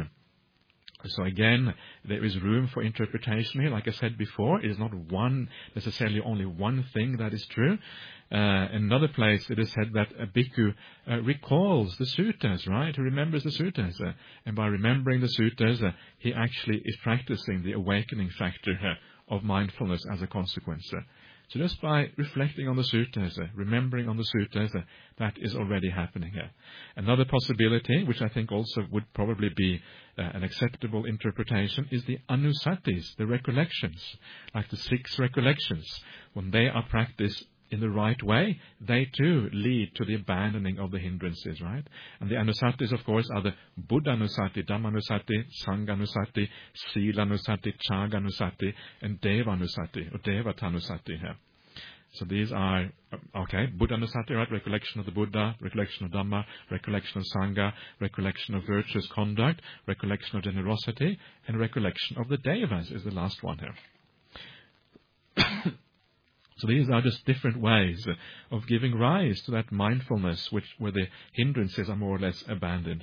So again, there is room for interpretation here. Like I said before, it is not one, necessarily only one thing that is true. Uh, in another place, it is said that a bhikkhu uh, recalls the suttas, right? He remembers the suttas. Uh, and by remembering the suttas, uh, he actually is practicing the awakening factor uh, of mindfulness as a consequence. Uh, So just by reflecting on the suttas, uh, remembering on the suttas, uh, that is already happening here. Another possibility, which I think also would probably be uh, an acceptable interpretation, is the anusattis, the recollections, like the six recollections. When they are practiced in the right way, they too lead to the abandoning of the hindrances, right? And the anusattis, of course, are the Buddha-anusati, Dhamma-anusati, Sangha-anusati, Sila-anusati, Chaga-anusati, and Deva-anusati, or Devata-anusati here. So these are, okay, Buddha-anusati, right? Recollection of the Buddha, recollection of Dhamma, recollection of Sangha, recollection of virtuous conduct, recollection of generosity, and recollection of the Devas is the last one here. So these are just different ways of giving rise to that mindfulness, which where the hindrances are more or less abandoned,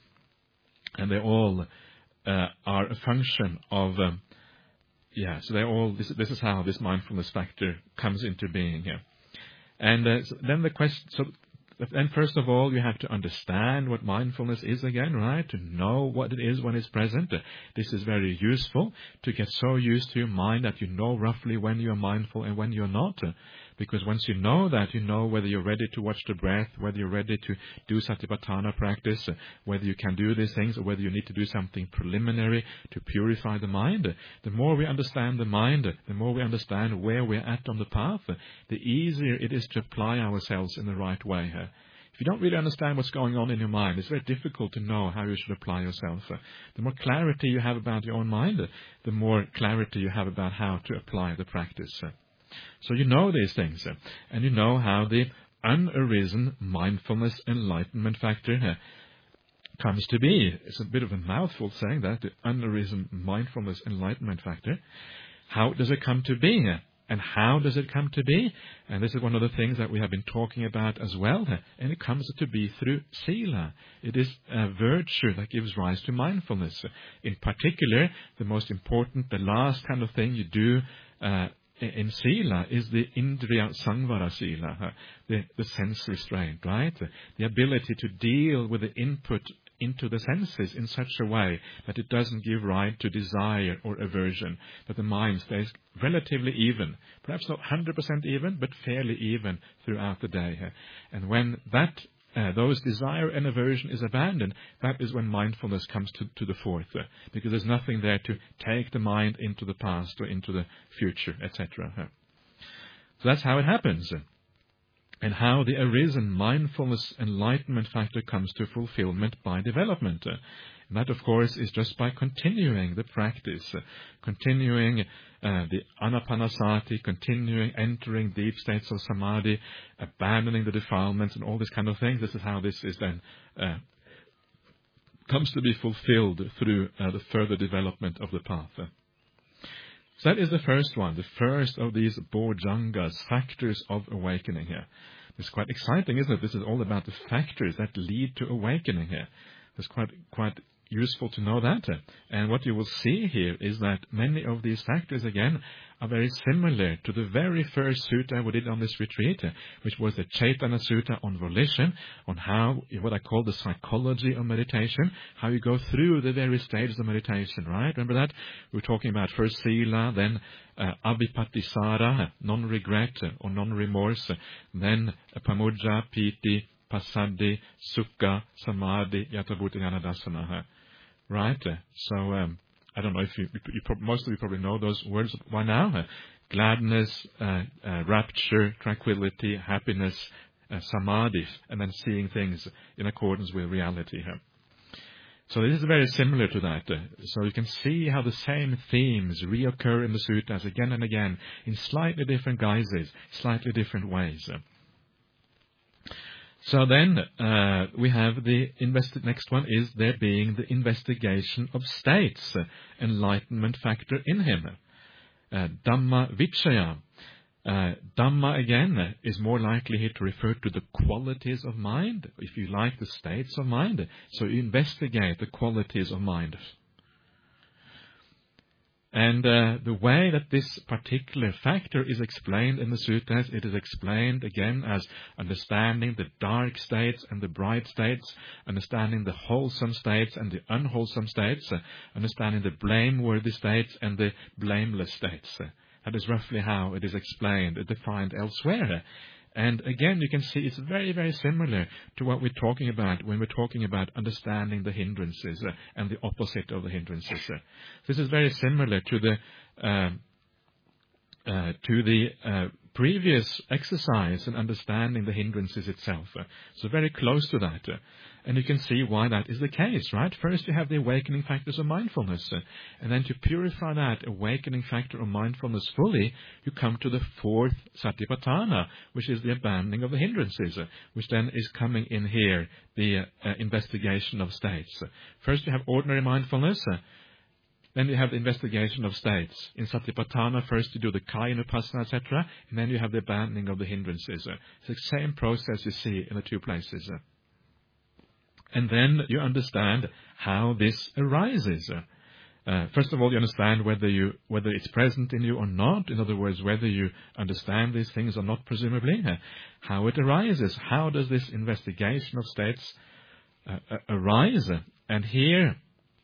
and they all uh, are a function of, um, yeah. So they all. This, this is how this mindfulness factor comes into being here, and uh, so then the question. So then, first of all, you have to understand what mindfulness is again, right? To know what it is when it's present. This is very useful to get so used to your mind that you know roughly when you're mindful and when you're not. Because once you know that, you know whether you're ready to watch the breath, whether you're ready to do satipatthana practice, whether you can do these things, or whether you need to do something preliminary to purify the mind. The more we understand the mind, the more we understand where we're at on the path, the easier it is to apply ourselves in the right way. If you don't really understand what's going on in your mind, it's very difficult to know how you should apply yourself. The more clarity you have about your own mind, the more clarity you have about how to apply the practice. So you know these things, and you know how the unarisen mindfulness enlightenment factor comes to be. It's a bit of a mouthful saying that, the unarisen mindfulness enlightenment factor. How does it come to be? And how does it come to be? And this is one of the things that we have been talking about as well. And it comes to be through sila. It is a virtue that gives rise to mindfulness. In particular, the most important, the last kind of thing you do uh, in sila is the indriya samvara sila, the, the sense restraint, right? The ability to deal with the input into the senses in such a way that it doesn't give rise to desire or aversion, that the mind stays relatively even, perhaps not one hundred percent even, but fairly even throughout the day. And when that uh, those desire and aversion is abandoned, that is when mindfulness comes to, to the fore, because there's nothing there to take the mind into the past or into the future, et cetera. So that's how it happens. And how the arisen mindfulness enlightenment factor comes to fulfillment by development. And that, of course, is just by continuing the practice, uh, continuing uh, the anapanasati, continuing entering deep states of samadhi, abandoning the defilements and all this kind of thing. This is how this is then uh, comes to be fulfilled through uh, the further development of the path. So that is the first one, the first of these bojjhangas, factors of awakening here. It's quite exciting, isn't it? This is all about the factors that lead to awakening here. It's quite quite useful to know that. And what you will see here is that many of these factors, again, are very similar to the very first sutta we did on this retreat, which was the Chaitanya Sutta on volition, on how, what I call the psychology of meditation, how you go through the various stages of meditation, right? Remember that? We were talking about first sila, then uh, abhipattisara, non-regret or non-remorse, then uh, pamudja, piti, passaddhi, sukha, samadhi, yatha bhuta jnana dassana. Right? So, um, I don't know if you, you, you, most of you probably know those words by now. Uh, gladness, uh, uh, rapture, tranquility, happiness, uh, samadhi, and then seeing things in accordance with reality. Uh. So this is very similar to that. Uh, so you can see how the same themes reoccur in the suttas again and again in slightly different guises, slightly different ways. Uh. So then uh, we have the investi- next one is there being the investigation of states, uh, enlightenment factor in him. Uh, Dhamma Vichaya. Uh, Dhamma again uh, is more likely here to refer to the qualities of mind, if you like, the states of mind. So you investigate the qualities of mind. And uh, the way that this particular factor is explained in the suttas, it is explained again as understanding the dark states and the bright states, understanding the wholesome states and the unwholesome states, uh, understanding the blameworthy states and the blameless states. Uh, that is roughly how it is explained, defined elsewhere. And again, you can see it's very, very similar to what we're talking about when we're talking about understanding the hindrances uh, and the opposite of the hindrances. Uh. This is very similar to the uh, uh, to the uh, previous exercise in understanding the hindrances itself. Uh. So very close to that. Uh. And you can see why that is the case, right? First, you have the awakening factors of mindfulness. Uh, and then to purify that awakening factor of mindfulness fully, you come to the fourth satipatthana, which is the abandoning of the hindrances, uh, which then is coming in here, the uh, uh, investigation of states. Uh, first, you have ordinary mindfulness. Uh, then you have the investigation of states. In satipatthana, first you do the kaya-nupassana, et cetera, and then you have the abandoning of the hindrances. Uh, it's the same process you see in the two places. Uh. And then you understand how this arises. Uh, first of all, you understand whether you whether it's present in you or not. In other words, whether you understand these things or not, presumably. Uh, how it arises. How does this investigation of states uh, uh, arise? And here,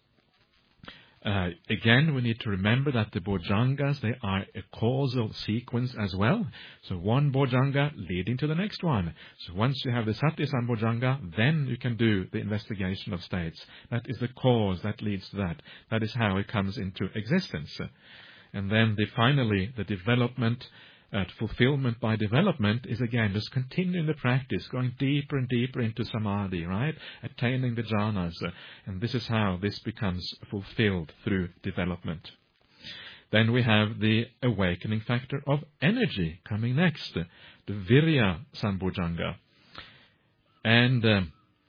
Uh, again, we need to remember that the bojjhangas, they are a causal sequence as well. So one bojjhanga leading to the next one. So once you have the Sati-sambojjhanga, then you can do the investigation of states. That is the cause that leads to that. That is how it comes into existence. And then the, finally, the development, uh, fulfillment by development is again just continuing the practice, going deeper and deeper into samadhi, right? Attaining the jhanas. Uh, and this is how this becomes fulfilled through development. Then we have the awakening factor of energy coming next, uh, the virya sambojjhanga. And uh,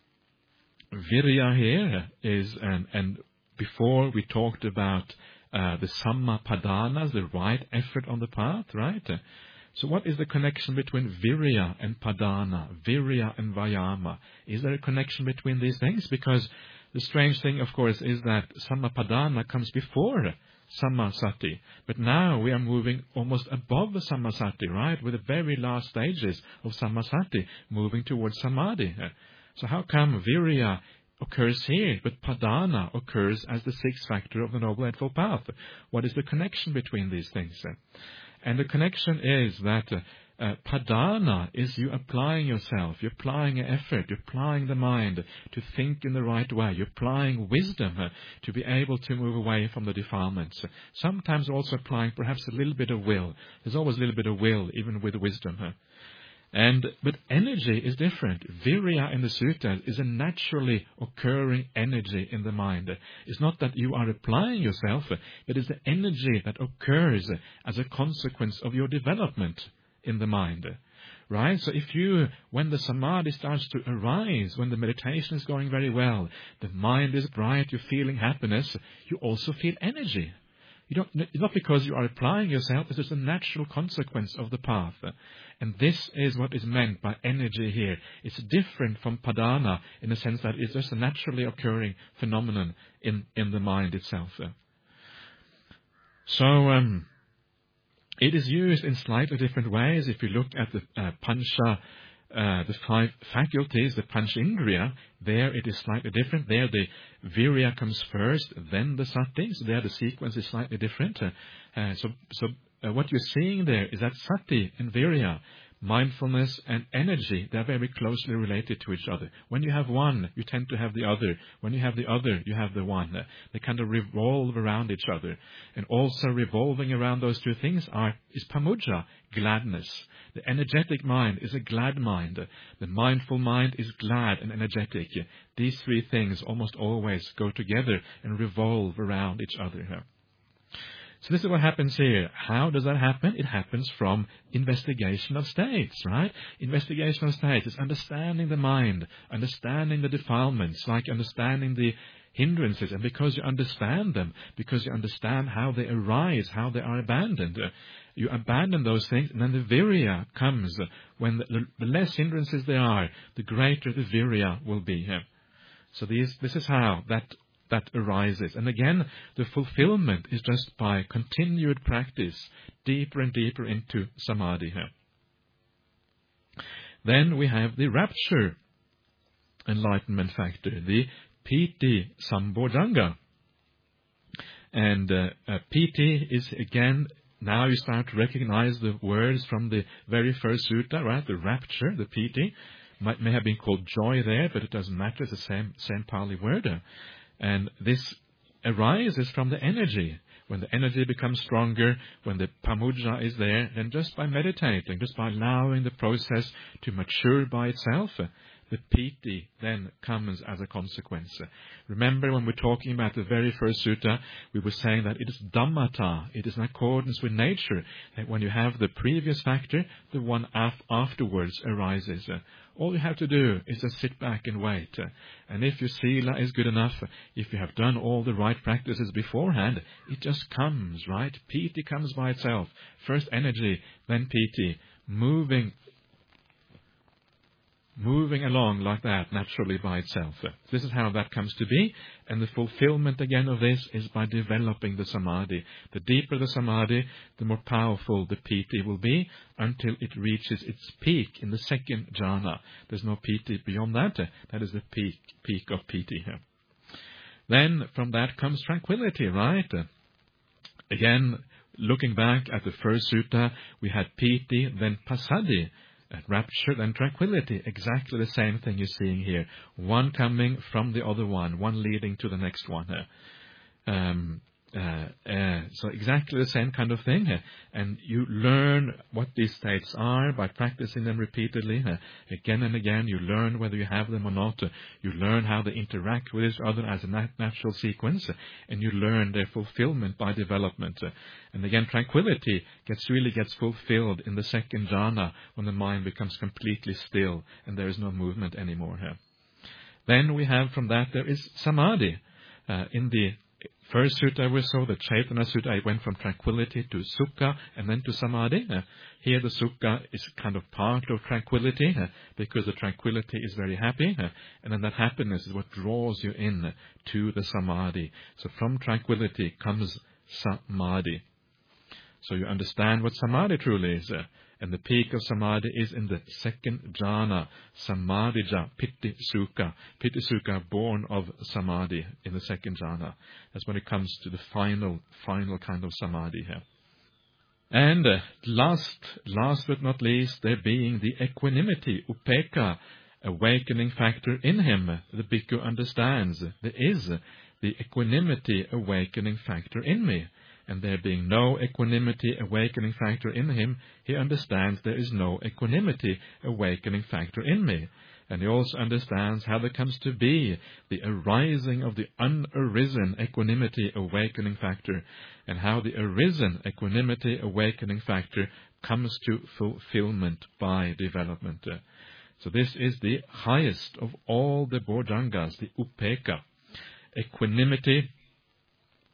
virya here is, and, and before we talked about Uh, the samma-padanas, the right effort on the path, right? Uh, so what is the connection between virya and padana, virya and vayama? Is there a connection between these things? Because the strange thing, of course, is that samma-padana comes before samma-sati. But now we are moving almost above the samma-sati, right? With the very last stages of samma-sati, moving towards samadhi. Uh, so how come virya occurs here, but padana occurs as the sixth factor of the Noble Eightfold Path? What is the connection between these things? And the connection is that uh, uh, padana is you applying yourself, you're applying an effort, you're applying the mind to think in the right way, you're applying wisdom uh, to be able to move away from the defilements. Sometimes also applying perhaps a little bit of will. There's always a little bit of will, even with wisdom. Uh. And but energy is different. Virya in the sutta is a naturally occurring energy in the mind. It's not that you are applying yourself, but it's the energy that occurs as a consequence of your development in the mind. Right? So if you, when the samadhi starts to arise, when the meditation is going very well, the mind is bright, you're feeling happiness, you also feel energy. You don't, it's not because you are applying yourself, it's just a natural consequence of the path. And this is what is meant by energy here. It's different from padana in the sense that it's just a naturally occurring phenomenon in, in the mind itself. So, um, it is used in slightly different ways. If you look at the uh, pancha, uh, the five faculties, the panchendriya, there it is slightly different. There the virya comes first, then the sati. So there the sequence is slightly different. Uh, uh, so so uh, what you're seeing there is that sati and virya, mindfulness and energy, they're very closely related to each other. When you have one, you tend to have the other. When you have the other, you have the one. Uh, they kind of revolve around each other. And also revolving around those two things are is pamudja, gladness. The energetic mind is a glad mind. The mindful mind is glad and energetic. These three things almost always go together and revolve around each other. So this is what happens here. How does that happen? It happens from investigation of states, right? Investigation of states is understanding the mind, understanding the defilements, like understanding the hindrances. And because you understand them, because you understand how they arise, how they are abandoned, you abandon those things, and then the virya comes. When the, the less hindrances there are, the greater the virya will be. So these, this is how that that arises. And again, the fulfillment is just by continued practice, deeper and deeper into samadhi. Then we have the rapture enlightenment factor, the piti sambodhanga. And uh, uh, piti is again, now you start to recognize the words from the very first sutta, right? The rapture, the piti, might, may have been called joy there, but it doesn't matter. It's the same, same Pali word. And this arises from the energy. When the energy becomes stronger, when the pamudja is there, then just by meditating, just by allowing the process to mature by itself, the piti then comes as a consequence. Remember when we're talking about the very first sutta, we were saying that it is dhammata, it is in accordance with nature, that when you have the previous factor, the one af- afterwards arises. All you have to do is just sit back and wait. And if your sila is good enough, if you have done all the right practices beforehand, it just comes, right? Piti comes by itself. First energy, then piti, moving moving along like that naturally by itself. This is how that comes to be, and the fulfillment again of this is by developing the samadhi. The deeper the samadhi, the more powerful the piti will be until it reaches its peak in the second jhana. There's no piti beyond that. That is the peak, peak of piti. Then from that comes tranquility, right? Again, looking back at the first sutta, we had piti, then passaddhi. Rapture and tranquility, exactly the same thing you're seeing here. One coming from the other one, one leading to the next one. Um, uh, uh, so exactly the same kind of thing. And you learn what these states are by practicing them repeatedly. Again and again, you learn whether you have them or not. You learn how they interact with each other as a nat- natural sequence. And you learn their fulfillment by development. And again, tranquility gets really gets fulfilled in the second jhana when the mind becomes completely still and there is no movement anymore. Then we have from that there is samadhi. Uh, in the first sutta we saw, the Chaitanya Sutta, it went from tranquility to sukha and then to samadhi. Uh, here the sukha is kind of part of tranquility uh, because the tranquility is very happy. Uh, and then that happiness is what draws you in uh, to the samadhi. So from tranquility comes samadhi. So you understand what samadhi truly is. Uh, and the peak of samadhi is in the second jhana, samadhija, piti sukha. Piti sukha born of samadhi in the second jhana. That's when it comes to the final, final kind of samadhi here. And uh, last, last but not least, there being the equanimity, upeka, awakening factor in him. The bhikkhu understands there is the equanimity awakening factor in me. And there being no equanimity awakening factor in him, he understands there is no equanimity awakening factor in me. And he also understands how there comes to be the arising of the unarisen equanimity awakening factor, and how the arisen equanimity awakening factor comes to fulfillment by development. So this is the highest of all the bodhangas, the upeka, equanimity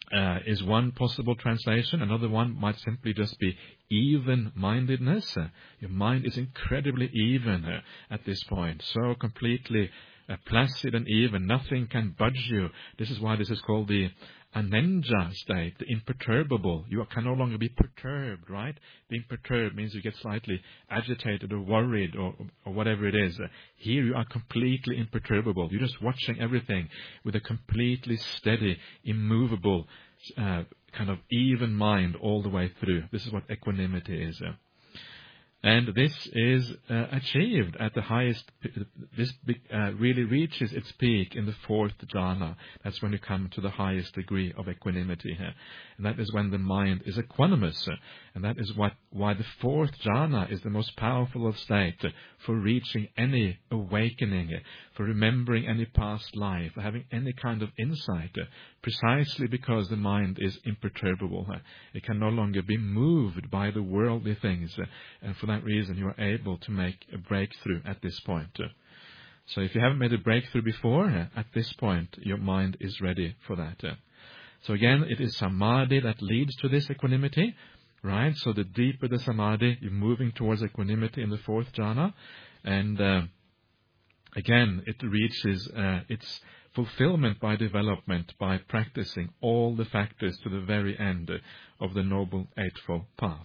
uh, is one possible translation. Another one might simply just be even-mindedness. Uh, your mind is incredibly even uh, at this point, so completely uh, placid and even. Nothing can budge you. This is why this is called the anenja state, the imperturbable. You can no longer be perturbed, right? Being perturbed means you get slightly agitated or worried or, or whatever it is. Uh, here you are completely imperturbable. You're just watching everything with a completely steady, immovable, uh, kind of even mind all the way through. This is what equanimity is. Uh. And this is uh, achieved at the highest, this uh, really reaches its peak in the fourth jhana. That's when you come to the highest degree of equanimity here. And that is when the mind is equanimous. And that is what why the fourth jhana is the most powerful of state for reaching any awakening, for remembering any past life, for having any kind of insight, precisely because the mind is imperturbable. It can no longer be moved by the worldly things. And for that reason, you are able to make a breakthrough at this point. So if you haven't made a breakthrough before, at this point, your mind is ready for that. So again, it is samadhi that leads to this equanimity, right? So the deeper the samadhi, you're moving towards equanimity in the fourth jhana. And uh, again, it reaches uh, its fulfillment by development, by practicing all the factors to the very end of the Noble Eightfold Path.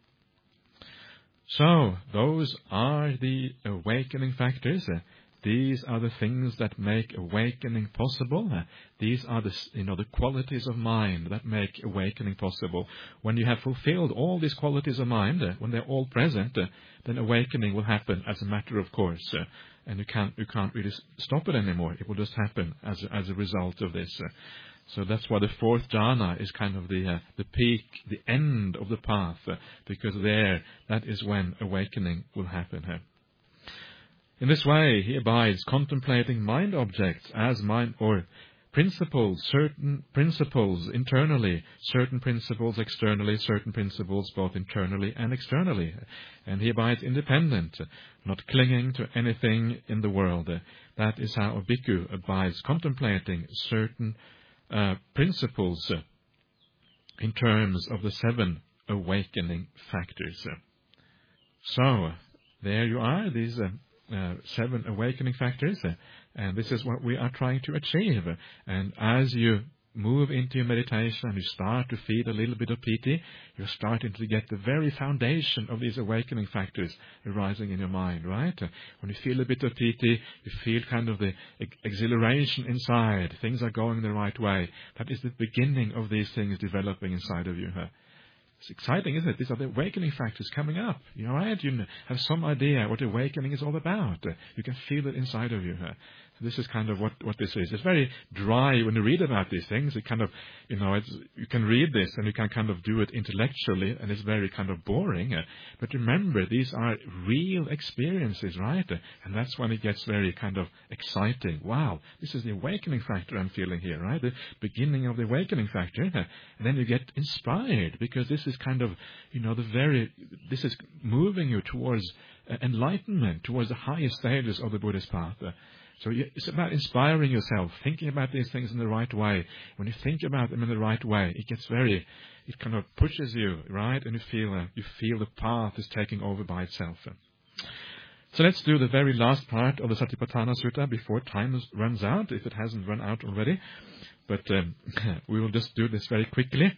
So, those are the awakening factors. These are the things that make awakening possible. These are the, you know, the qualities of mind that make awakening possible. When you have fulfilled all these qualities of mind, when they're all present, then awakening will happen as a matter of course. And you can't, you can't really stop it anymore. It will just happen as a, as a result of this. So that's why the fourth jhana is kind of the uh, the peak, the end of the path, uh, because there, that is when awakening will happen. Uh. In this way, he abides contemplating mind objects as mind, or principles, certain principles internally, certain principles externally, certain principles both internally and externally. And he abides independent, not clinging to anything in the world. Uh, that is how a bhikkhu abides contemplating certain Uh, principles uh, in terms of the seven awakening factors. Uh, so, uh, there you are, these uh, uh, seven awakening factors, uh, and this is what we are trying to achieve. And as you move into your meditation and you start to feel a little bit of piti, you're starting to get the very foundation of these awakening factors arising in your mind, right? When you feel a bit of piti, you feel kind of the exhilaration inside. Things are going the right way. That is the beginning of these things developing inside of you. Huh? It's exciting, isn't it? These are the awakening factors coming up. You know, right? You have some idea what awakening is all about. You can feel it inside of you. Huh? This is kind of what, what this is. It's very dry when you read about these things. It kind of, you know, it's, you can read this and you can kind of do it intellectually, and it's very kind of boring. Uh, but remember, these are real experiences, right? Uh, and that's when it gets very kind of exciting. Wow, this is the awakening factor I'm feeling here, right? The beginning of the awakening factor. Uh, and then you get inspired, because this is kind of, you know, the very, this is moving you towards uh, enlightenment, towards the highest stages of the Buddhist path. Uh, So it's about inspiring yourself, thinking about these things in the right way. When you think about them in the right way, it gets very, it kind of pushes you, right? And you feel, uh, you feel the path is taking over by itself. So let's do the very last part of the Satipatthana Sutta before time runs out, if it hasn't run out already. But um, we will just do this very quickly.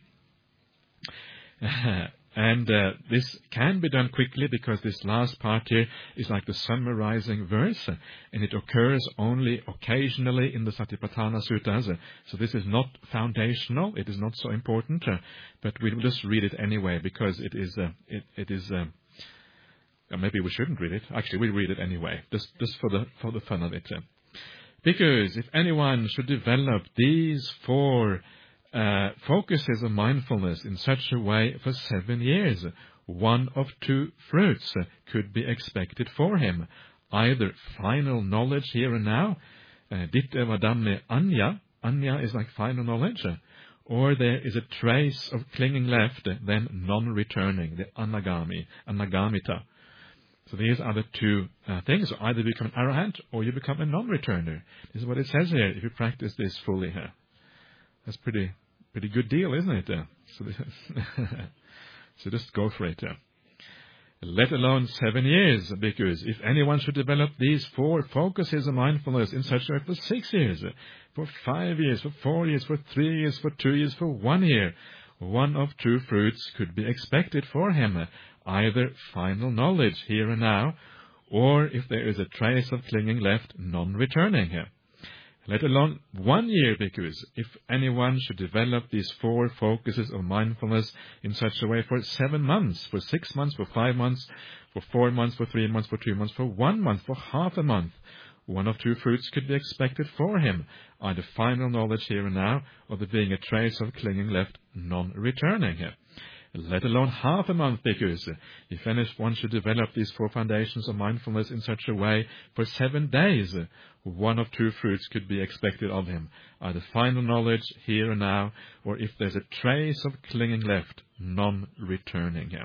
And uh, this can be done quickly, because this last part here is like the summarizing verse, and it occurs only occasionally in the Satipatthana Suttas. So this is not foundational, it is not so important, uh, but we'll just read it anyway, because it is, uh, it, it is, uh, maybe we shouldn't read it. Actually, we'll read it anyway, just, just for the, for the fun of it. Because if anyone should develop these four Uh, focuses on mindfulness in such a way for seven years, one of two fruits could be expected for him. Either final knowledge here and now, uh, ditte vadamme anya, anya is like final knowledge, or there is a trace of clinging left, then non-returning, the anagami, anagamita. So these are the two uh, things. So either you become an arahant, or you become a non-returner. This is what it says here, if you practice this fully here. That's pretty pretty good deal, isn't it? Uh, so, so just go for it. Uh. Let alone seven years, because if anyone should develop these four focuses of mindfulness in such a way for six years, for five years, for four years, for three years, for two years, for one year, one of two fruits could be expected for him, either final knowledge here and now, or if there is a trace of clinging left, non-returning. Let alone one year, because if anyone should develop these four focuses of mindfulness in such a way for seven months, for six months, for five months, for four months, for three months, for two months, for one month, for half a month, one of two fruits could be expected for him, either final knowledge here and now, or there being a trace of clinging left, non-returning. Let alone half a month, because if anyone should develop these four foundations of mindfulness in such a way for seven days, one of two fruits could be expected of him, either final knowledge here and now, or if there's a trace of clinging left, non-returning him.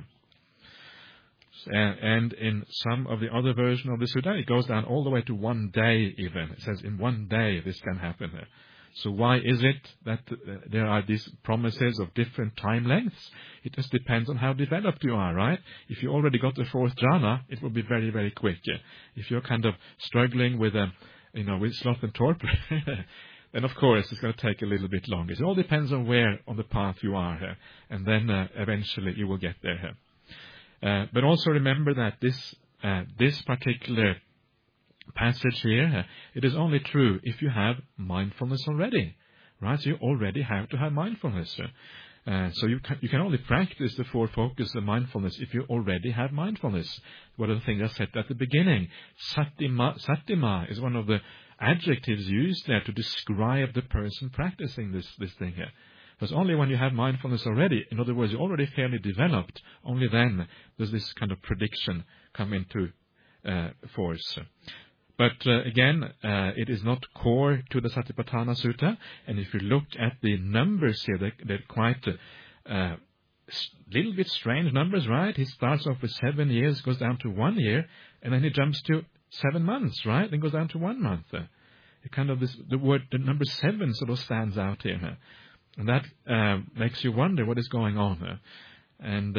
And in some of the other versions of the Sutta, it goes down all the way to one day even. It says in one day this can happen. So why is it that there are these promises of different time lengths? It just depends on how developed you are, right? If you already got the fourth jhana, it will be very, very quick. If you're kind of struggling with, um, you know, with sloth and torpor, then of course it's going to take a little bit longer. It all depends on where on the path you are here, and then uh, eventually you will get there. Uh, but also remember that this uh, this particular passage here, it is only true if you have mindfulness already, right? So you already have to have mindfulness. Uh, so you can, you can only practice the four focus of mindfulness if you already have mindfulness. One of the things I said at the beginning, satima, satima is one of the adjectives used there to describe the person practicing this, this thing here. Because only when you have mindfulness already, in other words, you're already fairly developed, only then does this kind of prediction come into uh, force. But uh, again, uh, it is not core to the Satipatthana Sutta. And if you look at the numbers here, they're, they're quite a uh, little bit strange numbers, right? He starts off with seven years, goes down to one year, and then he jumps to seven months, right? Then goes down to one month. Uh, it kind of this, the word, the number seven sort of stands out here. Huh? And that uh, makes you wonder what is going on. Huh? And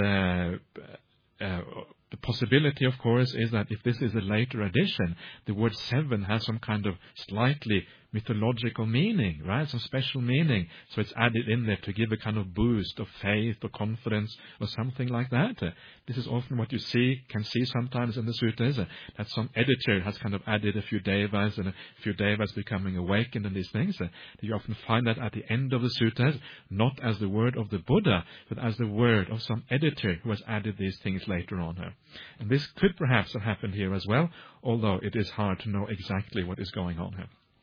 uh, uh, the possibility, of course, is that if this is a later addition, the word seven has some kind of slightly mythological meaning, right? Some special meaning. So it's added in there to give a kind of boost of faith or confidence or something like that. Uh, this is often what you see, can see sometimes in the suttas, uh, that some editor has kind of added a few devas and a few devas becoming awakened and these things. Uh, you often find that at the end of the suttas, not as the word of the Buddha, but as the word of some editor who has added these things later on. Uh. And this could perhaps have happened here as well, although it is hard to know exactly what is going on here.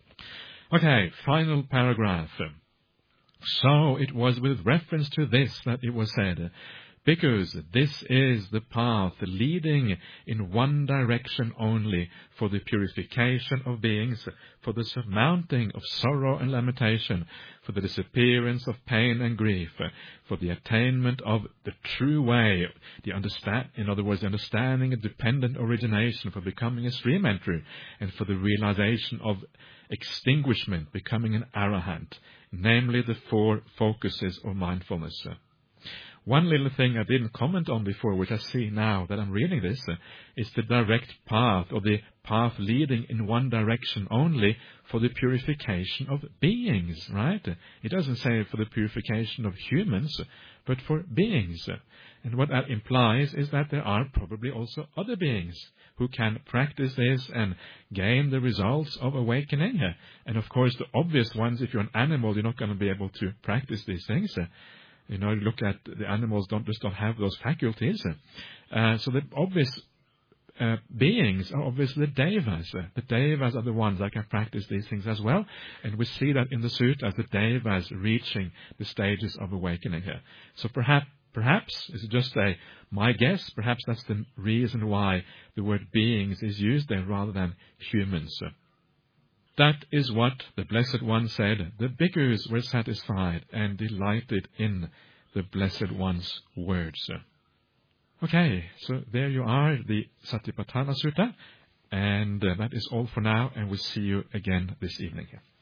Okay, final paragraph. So it was with reference to this that it was said, because this is the path leading in one direction only for the purification of beings, for the surmounting of sorrow and lamentation, for the disappearance of pain and grief, for the attainment of the true way, the understand, in other words, the understanding of dependent origination, for becoming a stream entry, and for the realization of extinguishment, becoming an arahant, namely the four focuses of mindfulness. One little thing I didn't comment on before, which I see now that I'm reading this, uh, is the direct path, or the path leading in one direction only for the purification of beings, right? It doesn't say for the purification of humans, but for beings. And what that implies is that there are probably also other beings who can practice this and gain the results of awakening. And of course, the obvious ones, if you're an animal, you're not going to be able to practice these things. You know, you look at the animals, don't just don't have those faculties. Uh, so the obvious uh, beings are obviously the devas. The devas are the ones that can practice these things as well. And we see that in the sutta as the devas reaching the stages of awakening here. So perhaps, perhaps, this is just a, my guess, perhaps that's the reason why the word beings is used there rather than humans. That is what the Blessed One said. The bhikkhus were satisfied and delighted in the Blessed One's words. Okay, so there you are, the Satipatthana Sutta. And uh, that is all for now, and we'll see you again this evening.